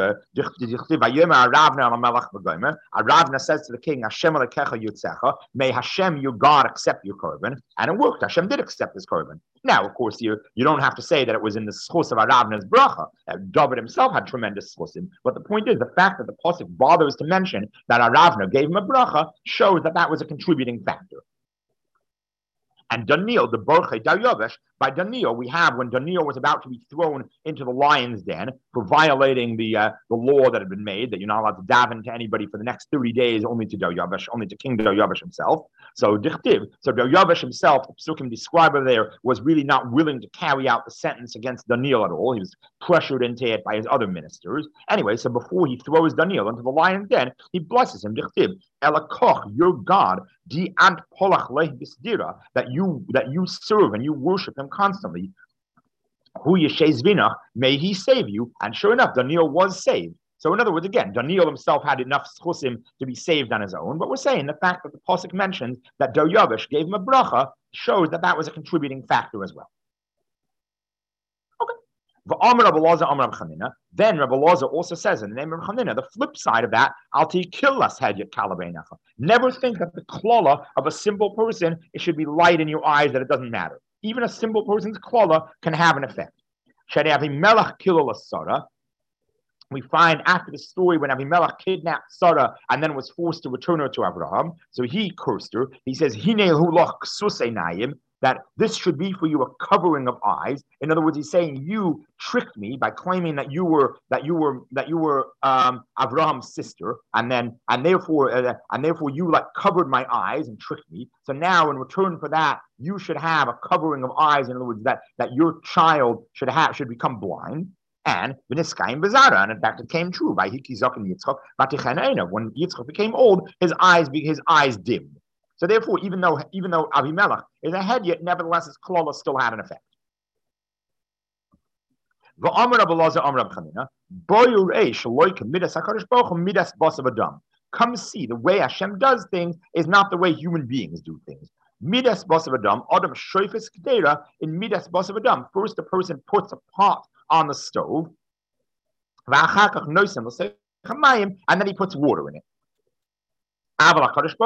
Aravna says to the king, Hashem Elokecha Yutzecha, may Hashem your God accept your korban, and it worked. Hashem did accept his korban. Now, of course, you don't have to say that it was in the schus of Aravna's bracha. David himself had tremendous schusim, but the point is the fact that the pasuk bothers to mention that Aravna gave him a bracha shows that was a contributing factor. And Daniel, the Borche Daryovesh, by Daniel, we have when Daniel was about to be thrown into the lion's den for violating the law that had been made, that you're not allowed to daven to anybody for the next 30 days, only to Daryovesh, only to King Daryovesh himself. So Daryovesh himself, the Psukim describe over there, was really not willing to carry out the sentence against Daniel at all. He was pressured into it by his other ministers. Anyway, so before he throws Daniel into the lion's den, he blesses him. Elakoch, your God, di ant polach lehisdira, that you serve and you worship him constantly. Hu yeshezvinach, may he save you. And sure enough, Daniel was saved. So in other words, again, Daniel himself had enough schusim to be saved on his own. But we're saying the fact that the pasuk mentions that Daryovesh gave him a bracha shows that that was a contributing factor as well. Then Rabbi Elazar also says in the name of Chanina, the flip side of that, never think that the klala of a simple person, it should be light in your eyes, that it doesn't matter. Even a simple person's klala can have an effect. We find after the story when Avimelech kidnapped Sarah and then was forced to return her to Abraham, so he cursed her. He says, that this should be for you a covering of eyes. In other words, he's saying you tricked me by claiming that you were Abraham's sister, and therefore you like covered my eyes and tricked me. So now, in return for that, you should have a covering of eyes. In other words, that your child should become blind. And and in fact, it came true by Hikizok and Yitzchak. When Yitzchak became old, his eyes dimmed. So therefore, even though Avimelech is ahead, yet nevertheless his klala still had an effect. Come see, the way Hashem does things is not the way human beings do things. Midas basav adam, adam shoifes kedera in midas basav adam. First, the person puts a pot on the stove, and then he puts water in it. Hashem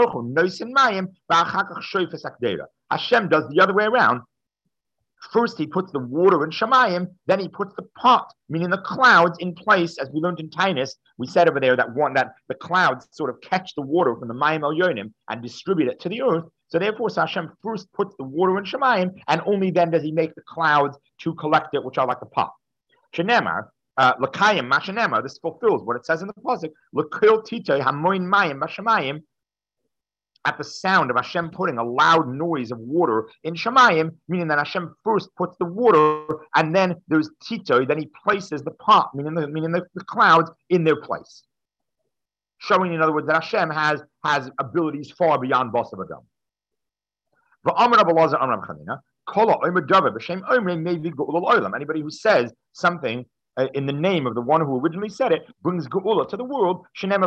does the other way around. First, he puts the water in Shemayim, then he puts the pot, meaning the clouds, in place. As we learned in Tainus, we said over there that the clouds sort of catch the water from the Mayim Elyonim and distribute it to the earth. So therefore, Hashem first puts the water in Shemayim, and only then does he make the clouds to collect it, which are like the pot. Shenemar, L'kayim mashenema. This fulfills what it says in the pasuk. L'kil titay hamoin mayim b'shamayim. At the sound of Hashem putting a loud noise of water in Shemayim, meaning that Hashem first puts the water, and then there's titoy. Then he places the pot, meaning the clouds, in their place, showing, in other words, that Hashem has abilities far beyond Basav Adam. Anybody who says something in the name of the one who originally said it brings geula to the world.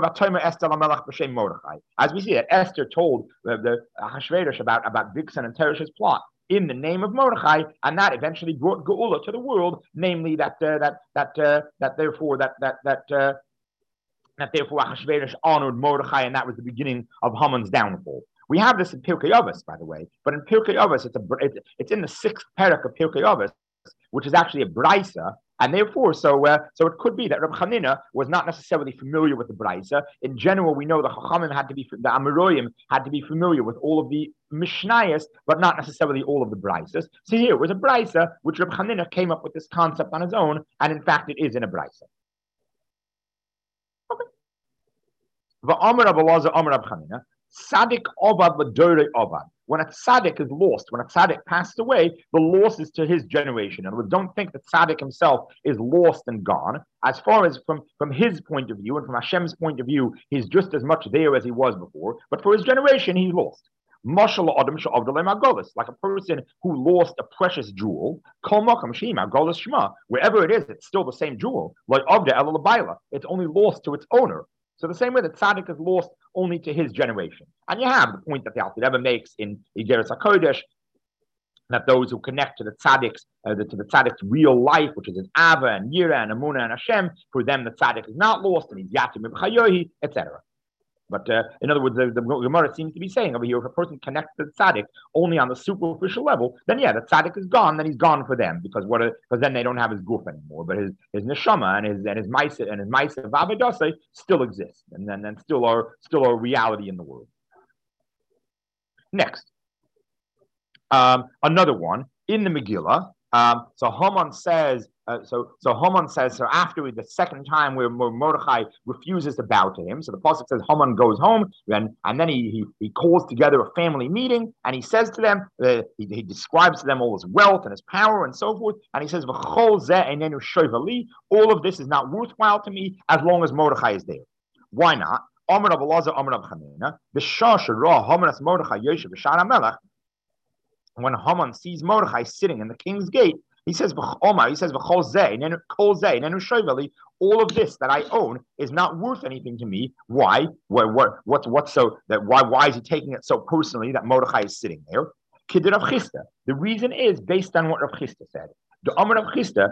As we see that Esther told the Ahasuerus about Bigsan and Teresh's plot in the name of Mordechai, and that eventually brought geula to the world, namely that therefore Ahasuerus honored Mordechai, and that was the beginning of Haman's downfall. We have this in Pirkei Avos, by the way, but in Pirkei Avos, it's in the 6th parak of Pirkei Avos, which is actually a brisa, and therefore, so it could be that Reb Chanina was not necessarily familiar with the brisa. In general, we know the Chachamim the Amoraim had to be familiar with all of the Mishnayos, but not necessarily all of the brisas. So here was a brisa which Reb Chanina came up with this concept on his own, and in fact, it is in a brisa. Okay. Tzaddik ovad l'dorei ovad. When a tzaddik is lost, when a tzaddik passed away, the loss is to his generation. And we don't think that tzaddik himself is lost and gone. As far as from his point of view and from Hashem's point of view, he's just as much there as he was before. But for his generation, he's lost. Like a person who lost a precious jewel. Wherever it is, it's still the same jewel. Like it's only lost to its owner. So the same way that tzaddik is lost only to his generation. And you have the point that the Alter Rebbe makes in Igeres HaKodesh, that those who connect to the tzaddik's real life, which is his Ava and Yira and Amunah and Hashem, for them the tzaddik is not lost, and he's Yatim Ibchayohi, etc. But in other words, the Gemara seems to be saying over here, if a person connects to the tzaddik only on the superficial level, then yeah, the tzaddik is gone. Then he's gone for them because then they don't have his guf anymore. But his neshama and his ma'aseh v'avodaseh still exist, and then still are reality in the world. Next, Another one in the Megillah. So Haman says. So Haman says. So after the second time where Mordechai refuses to bow to him, so the pasuk says Haman goes home, and then he calls together a family meeting, and he says to them, he describes to them all his wealth and his power and so forth, and he says, all of this is not worthwhile to me as long as Mordechai is there. Why not? Amar Rav Elazar, Amar Rav Chanina, the Shasha Ra Haman Mordechai Yoshev B'Shar HaMelech. When Haman sees Mordechai sitting in the king's gate, he says, all of this that I own is not worth anything to me. Why? What's so that why is he taking it so personally that Mordechai is sitting there? The reason is based on what Rav Chisda said. The Amar Rav Chisda,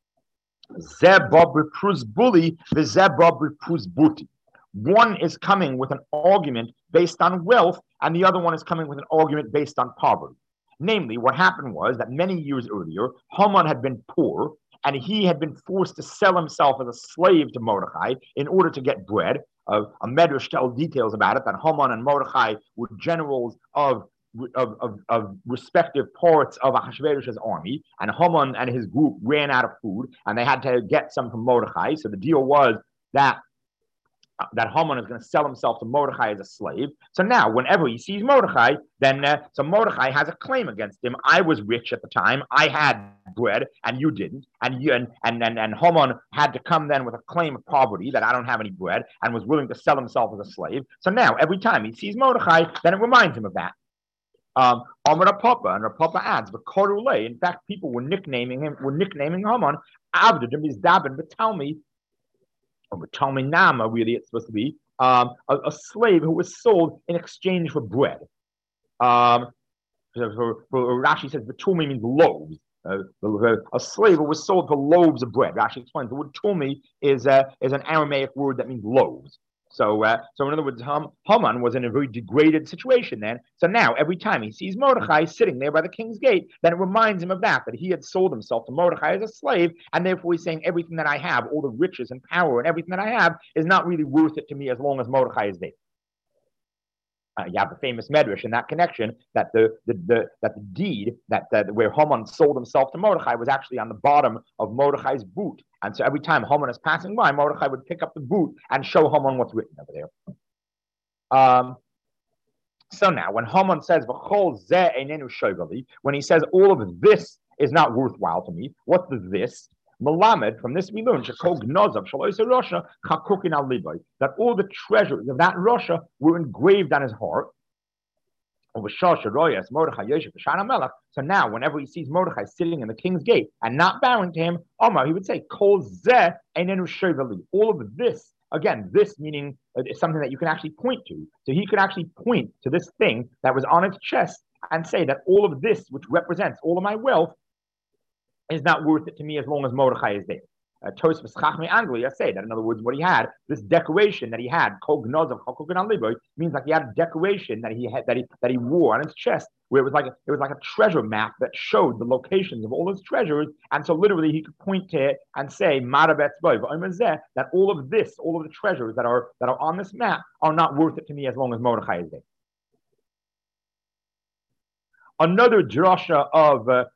one is coming with an argument based on wealth, and the other one is coming with an argument based on poverty. Namely, what happened was that many years earlier, Haman had been poor, and he had been forced to sell himself as a slave to Mordechai in order to get bread. A Medrash tells details about it, that Haman and Mordechai were generals of respective parts of Ahasuerus's army, and Haman and his group ran out of food, and they had to get some from Mordechai. So the deal was that Haman is going to sell himself to Mordechai as a slave. So now, whenever he sees Mordechai, then so Mordechai has a claim against him. I was rich at the time. I had bread, and you didn't. And Haman had to come then with a claim of poverty that I don't have any bread, and was willing to sell himself as a slave. So now, every time he sees Mordechai, then it reminds him of that. Amar Papa, and Papa adds, but Korule, in fact, people were nicknaming Haman Avdim Izdabin, but tell me. Talminama, really, it's supposed to be a slave who was sold in exchange for bread. For Rashi says, "Betumi" means loaves. A slave who was sold for loaves of bread. Rashi explains the word "tumi" is an Aramaic word that means loaves. So in other words, Haman was in a very degraded situation then. So now, every time he sees Mordechai sitting there by the king's gate, then it reminds him of that he had sold himself to Mordechai as a slave, and therefore he's saying everything that I have, all the riches and power and everything that I have, is not really worth it to me as long as Mordechai is there. You have the famous Medrash in that connection that the deed that where Haman sold himself to Mordechai was actually on the bottom of Mordechai's boot, and so every time Haman is passing by, Mordechai would pick up the boot and show Haman what's written over there. So now, when Haman says when he says all of this is not worthwhile to me, what's the this? Malamed, from this we learn that all the treasures of that Russia were engraved on his heart. So now, whenever he sees Mordechai sitting in the king's gate and not bowing to him, Omar, he would say, all of this, again, this meaning something that you can actually point to. So he could actually point to this thing that was on his chest and say that all of this, which represents all of my wealth, is not worth it to me as long as Mordechai is there. Tosfos Chachmei Anglia say that, in other words, what he had, this decoration that he had, means like he had a decoration that he wore on his chest, where it was like a treasure map that showed the locations of all his treasures, and so literally he could point to it and say that all of the treasures that are on this map are not worth it to me as long as Mordechai is there. Another drasha of Rabbi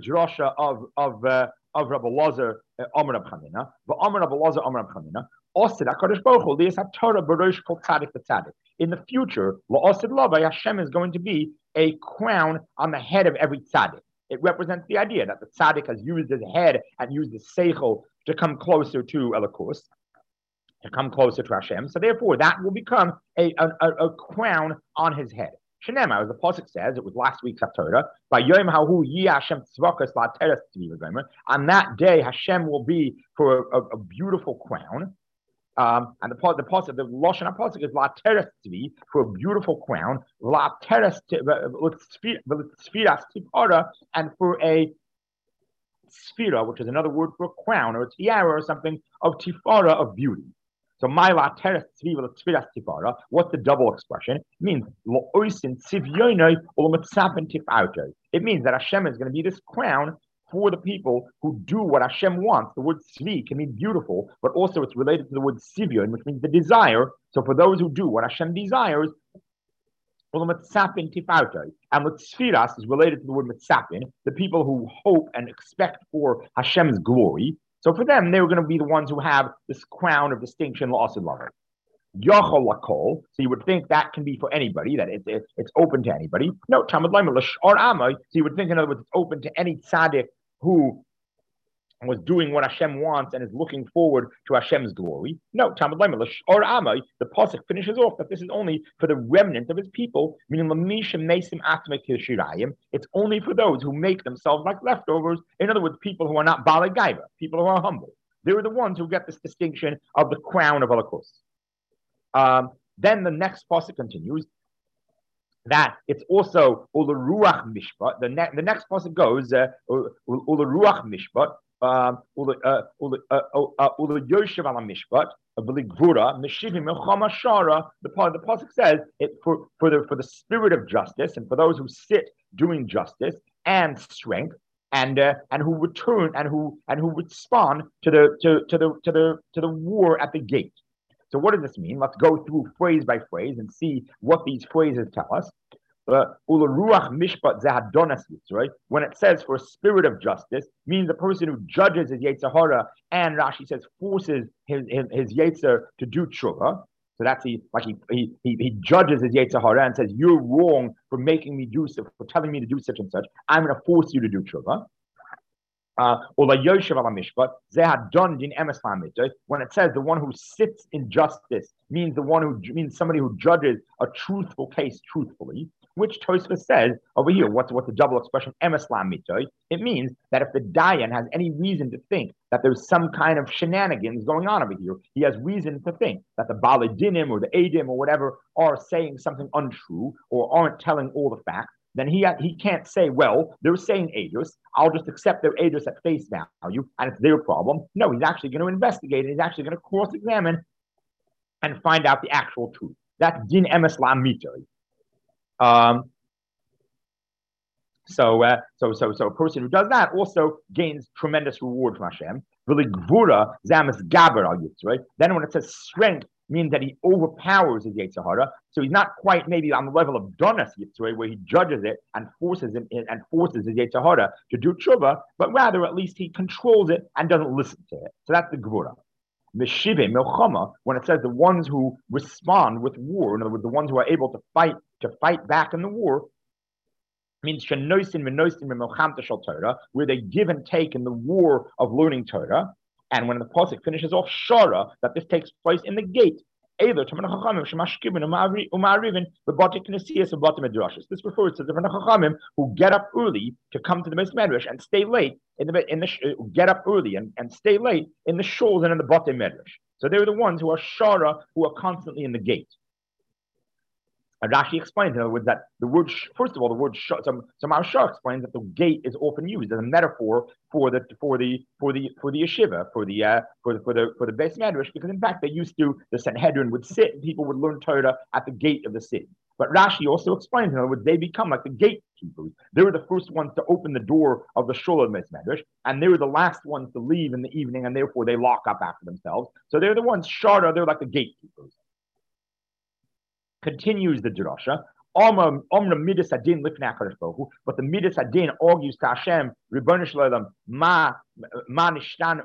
Elazar, Amar Rab Chanina, but Amar Rab Elazar, Amar Rab Chanina, Osid HaKadosh Baruch Hu liyas haTorah b'rosh kol tzaddik v'tzaddik. In the future, la'osid lavai, Hashem is going to be a crown on the head of every tzaddik. It represents the idea that the tzaddik has used his head and used his seichel to come closer to Elokus, to come closer to Hashem. So therefore, that will become a crown on his head. Shenema, as the pasuk says, it was last week's Haftarah. By Yom Hahu Yi Hashem Tzvakas LaTeres Tzvi. On that day, Hashem will be for a beautiful crown. And the pasuk, the Lashon HaPasuk is LaTeres Tzvi, for a beautiful crown. LaTeres Tzviras Tipara, and for a sphira, which is another word for a crown or a tiara or something of tifara, of beauty. So my la teres tzviva tzviras tifara. What's the double expression? It means lo oisin tzivyoinoi or mitzapen tifauto. It means that Hashem is going to be this crown for the people who do what Hashem wants. The word tzvi can mean beautiful, but also it's related to the word sivyon, which means the desire. So for those who do what Hashem desires, Well, mitzapin tifartoi. And mitzfiras is related to the word mitzapin, the people who hope and expect for Hashem's glory. So for them, they were going to be the ones who have this crown of distinction, la'asid lover. Yachol lakol. So you would think that can be for anybody, that it's open to anybody. No, Talmud Leimer l'sh'or amai. So you would think, in other words, it's open to any tzaddik who was doing what Hashem wants and is looking forward to Hashem's glory. No, Talmud Leimer l'sh'or amai. The pasuk finishes off that this is only for the remnant of his people, meaning l'mishem mesim atmek shirayim. It's only for those who make themselves like leftovers. In other words, people who are not balei gaiva, people who are humble. They're the ones who get this distinction of the crown of Holocaust. Then the next pasuk continues that it's also ula ruach mishpat. The next pasuk goes ula ruach mishpat ula yoshev ala mishpat b'ligvura meshivim melchama shara. The pasuk says it for the spirit of justice and for those who sit doing justice and strength and who return and who respond to the war at the gate. So what does this mean? Let's go through phrase by phrase and see what these phrases tell us. When it says for a spirit of justice, means the person who judges his Yetzer Hara and Rashi says forces his Yetzer to do tshuva. So that's he judges his Yetzer Hara and says, you're wrong for making me do so, for telling me to do such and such. I'm going to force you to do tshuva. When it says the one who sits in justice means somebody who judges a truthful case truthfully, which Tosfos says over here. What's the double expression emes la'amitoy? It means that if the dayan has any reason to think that there's some kind of shenanigans going on over here, he has reason to think that the balei dinim or the edim or whatever are saying something untrue or aren't telling all the facts. Then he can't say, well, they're saying edus, I'll just accept their edus at face value, and it's their problem. No, he's actually going to investigate it. He's actually going to cross-examine and find out the actual truth. That's din emes la'amitoy. So a person who does that also gains tremendous reward from Hashem. Really, gvura zamas gaber al yitzray. Then when it says strength, means that he overpowers his Yetzer Hara. So he's not quite maybe on the level of Donas Yitzray, where he judges it and forces his Yetzer Hara to do tshuva, but rather at least he controls it and doesn't listen to it. So that's the Gvura. Meshivim Melchama, when it says the ones who respond with war, in other words, the ones who are able to fight back in the war, means where they give and take in the war of learning Torah. And when the pasuk finishes off shara, that this takes place in the gate. This refers to the Talmidei Chachamim who get up early to come to the Beis Medrash and stay late get up early and stay late in the shuls and in the Batei Medrash. So they're the ones who are shara, who are constantly in the gate. And Rashi explains, in other words, that the word, first of all, the word some Maharsha explains that the gate is often used as a metaphor for the yeshiva, for the Beis Medrash, because in fact they used to, the Sanhedrin would sit and people would learn Torah at the gate of the city. But Rashi also explains, in other words, they become like the gatekeepers. They were the first ones to open the door of the shul of Beis Medrash, and they were the last ones to leave in the evening, and therefore they lock up after themselves. So they're the ones, Shara, they're like the gatekeepers. Continues the drasha. But the Midas Adin argues to Hashem, Ribono Shel Olam, ma nishtanu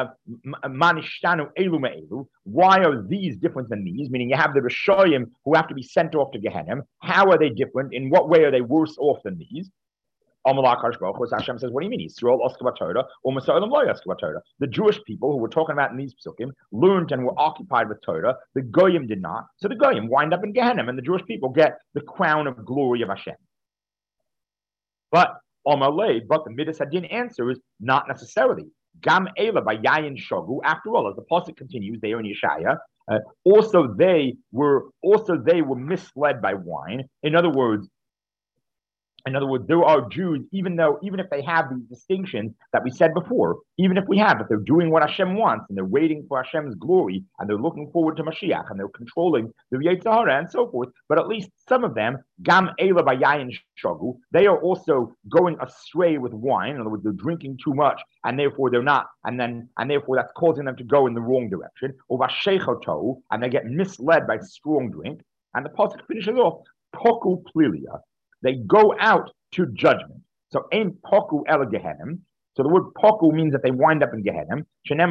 elu me'elu. Why are these different than these? Meaning you have the Rishoyim who have to be sent off to Gehenna. How are they different? In what way are they worse off than these? Hashem says, what do you mean? Yisrael asked Torah, or Masa'olam lo asked Torah. The Jewish people who we're talking about in these psukim learned and were occupied with Torah. The Goyim did not. So the Goyim wind up in Gehenna, and the Jewish people get the crown of glory of Hashem. But the Midas Hadin answer is not necessarily. Gam Ela by Yayin Shogu. After all, as the pasuk continues, they are in Yeshaya. Also they were misled by wine. In other words, there are Jews, even if they have these distinctions that we said before, even if they're doing what Hashem wants and they're waiting for Hashem's glory and they're looking forward to Mashiach and they're controlling the Yetzer Hara and so forth, but at least some of them, Gam Ela Bayayin Shogu, they are also going astray with wine. In other words, they're drinking too much and therefore they're not, and therefore that's causing them to go in the wrong direction. Or Vashechotou, and they get misled by strong drink. And the pasuk finishes off. poku plilia. They go out to judgment. So ein poku el gehenim. So the word poku means that they wind up in Gehenim.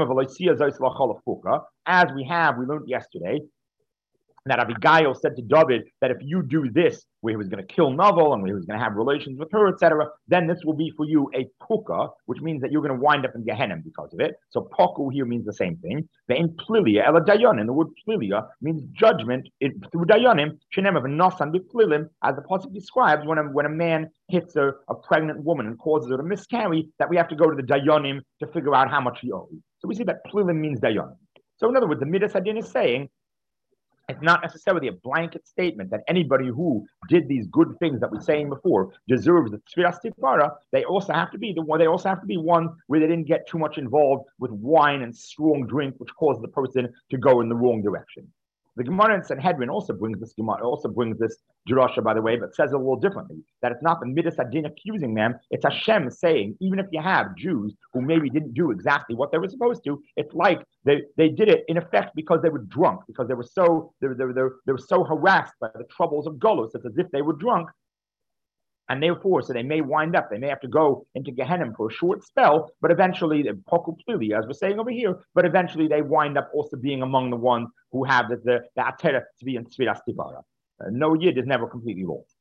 As we learned yesterday, that Abigail said to David that if you do this, where he was going to kill Naval and where he was going to have relations with her, etc., then this will be for you a puka, which means that you're going to wind up in Gehenna because of it. So poku here means the same thing. The in plilia ela dayanim, the word plilia means judgment through dayanim. Shenem of nasan b'plilim, as the pasuk describes, when a man hits a pregnant woman and causes her to miscarry, that we have to go to the dayanim to figure out how much he owes. So we see that plilim means dayanim. So in other words, the Midas Hadin is saying, it's not necessarily a blanket statement that anybody who did these good things that we were saying before deserves the tzviras tifara. They also have to be ones where they didn't get too much involved with wine and strong drink, which caused the person to go in the wrong direction. The Gemara in Sanhedrin also brings this drasha, by the way, but says it a little differently. That it's not the Midas Hadin accusing them; it's Hashem saying, even if you have Jews who maybe didn't do exactly what they were supposed to, it's like they did it in effect because they were drunk, because they were so harassed by the troubles of Golos. It's as if they were drunk. And therefore, so they may have to go into Gehenna for a short spell, but eventually, as we're saying over here, but eventually they wind up also being among the ones who have the atera to be in tzviras tifara. No yid is never completely lost.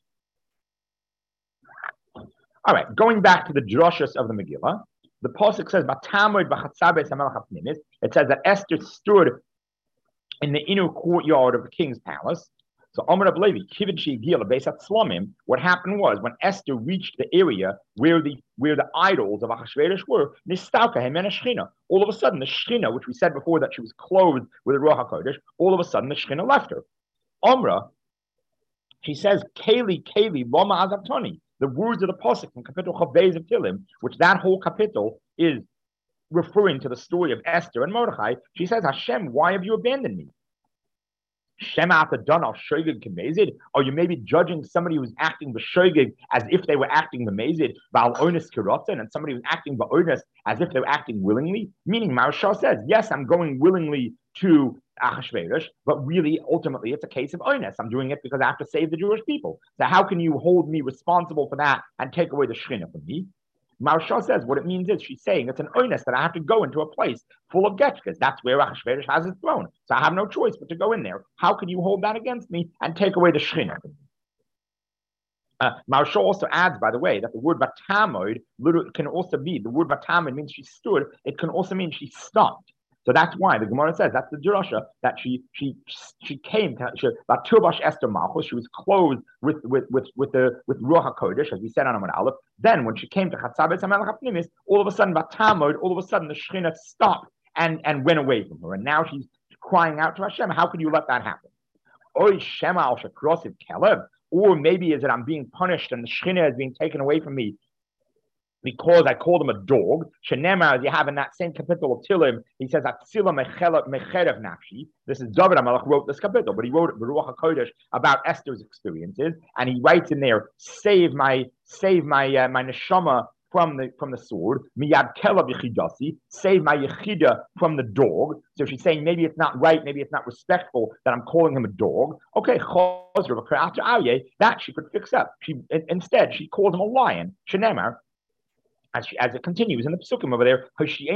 All right, going back to the drashos of the Megillah, the pasuk says, it says that Esther stood in the inner courtyard of the king's palace. So Amar Rab Levi, what happened was when Esther reached the area where the idols of Achashverosh were, all of a sudden the Shechina, which we said before that she was clothed with a Ruach HaKodesh, all of a sudden the Shechina left her. Amra, she says, Keli, Lama Azavtoni, the words of the Pasuk from Kapitel Chavez of Tilim, which that whole kapitel is referring to the story of Esther and Mordechai. She says, Hashem, why have you abandoned me? Are you maybe judging somebody who's acting b'shogeg as if they were acting b'mezid, and somebody who's acting b'onis as if they were acting willingly? Meaning, Maharsha says, yes, I'm going willingly to Achashverosh, but really, ultimately, it's a case of onis. I'm doing it because I have to save the Jewish people. So how can you hold me responsible for that and take away the Shechina from me? Maharsha says what it means is she's saying it's an onus that I have to go into a place full of getchkas. That's where Achashverosh has his throne. So I have no choice but to go in there. How can you hold that against me and take away the Shechina? Maharsha also adds, by the way, that the word batamod can also be, the word batamod means she stood. It can also mean she stopped. So that's why the Gemara says that's the drasha that she came to Turbash Esther Malchus. She was clothed with Ruach HaKodesh, as we said on Amud Aleph. Then when she came to Chatzabes HaMelech HaPnimis, all of a sudden the Shechina stopped and went away from her. And now she's crying out to Hashem. How could you let that happen? Oy Shema al Shakrosiv Kelev. Or maybe is it I'm being punished and the Shechina is being taken away from me because I called him a dog. Shenema, as you have in that same kapitel of Tilim, he says, Atzila mecherev nafshi. This is David HaMelech wrote this kapitel, but he wrote it Ruach HaKodesh about Esther's experiences, and he writes in there, save my neshama from the sword, miyad kelav yechidasi, save my yechida from the dog. So she's saying maybe it's not right, maybe it's not respectful that I'm calling him a dog. Okay, that she could fix up. Instead she called him a lion. Shenemar, as it continues in the Pesukim over there,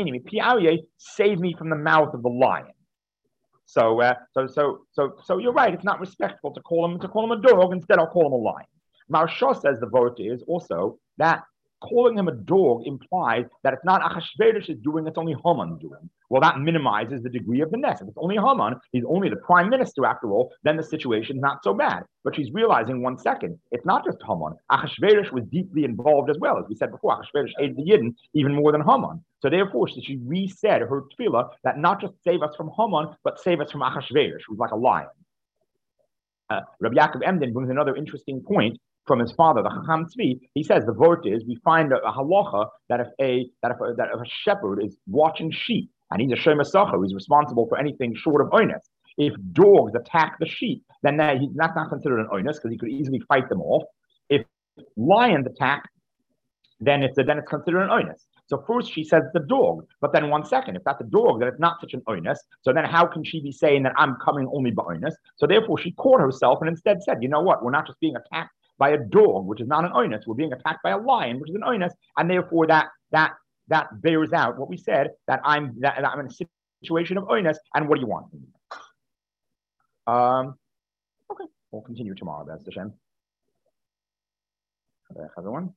save me from the mouth of the lion. So you're right. It's not respectful to call him a dog. Instead, I'll call him a lion. Maharsha says the vote is also that calling him a dog implies that it's not Achashverosh is doing, it's only Haman doing. Well, that minimizes the degree of the ness. If it's only Haman, he's only the prime minister after all, then the situation's not so bad. But she's realizing 1 second, it's not just Haman. Achashverosh was deeply involved as well. As we said before, Achashverosh hated the Yidden even more than Haman. So therefore, she resaid her tefillah that not just save us from Haman, but save us from Achashverosh, who's like a lion. Rabbi Yaakov Emden brings another interesting point from his father, the Chacham Tzvi. He says the vort is we find a halacha that if a shepherd is watching sheep and he's a shomer sacher, he's responsible for anything short of oinus. If dogs attack the sheep, then that's not considered an oinus because he could easily fight them off. If lions attack, then it's considered an oinus. So first she says the dog, but then 1 second, if that's a dog, then it's not such an oinus. So then how can she be saying that I'm coming only by oinus? So therefore she caught herself and instead said, you know what, we're not just being attacked by a dog, which is not an oinus, we're being attacked by a lion, which is an oinus, and therefore that bears out what we said, that I'm in a situation of oinus, and what do you want? Okay, we'll continue tomorrow. That's the Shem. Everyone.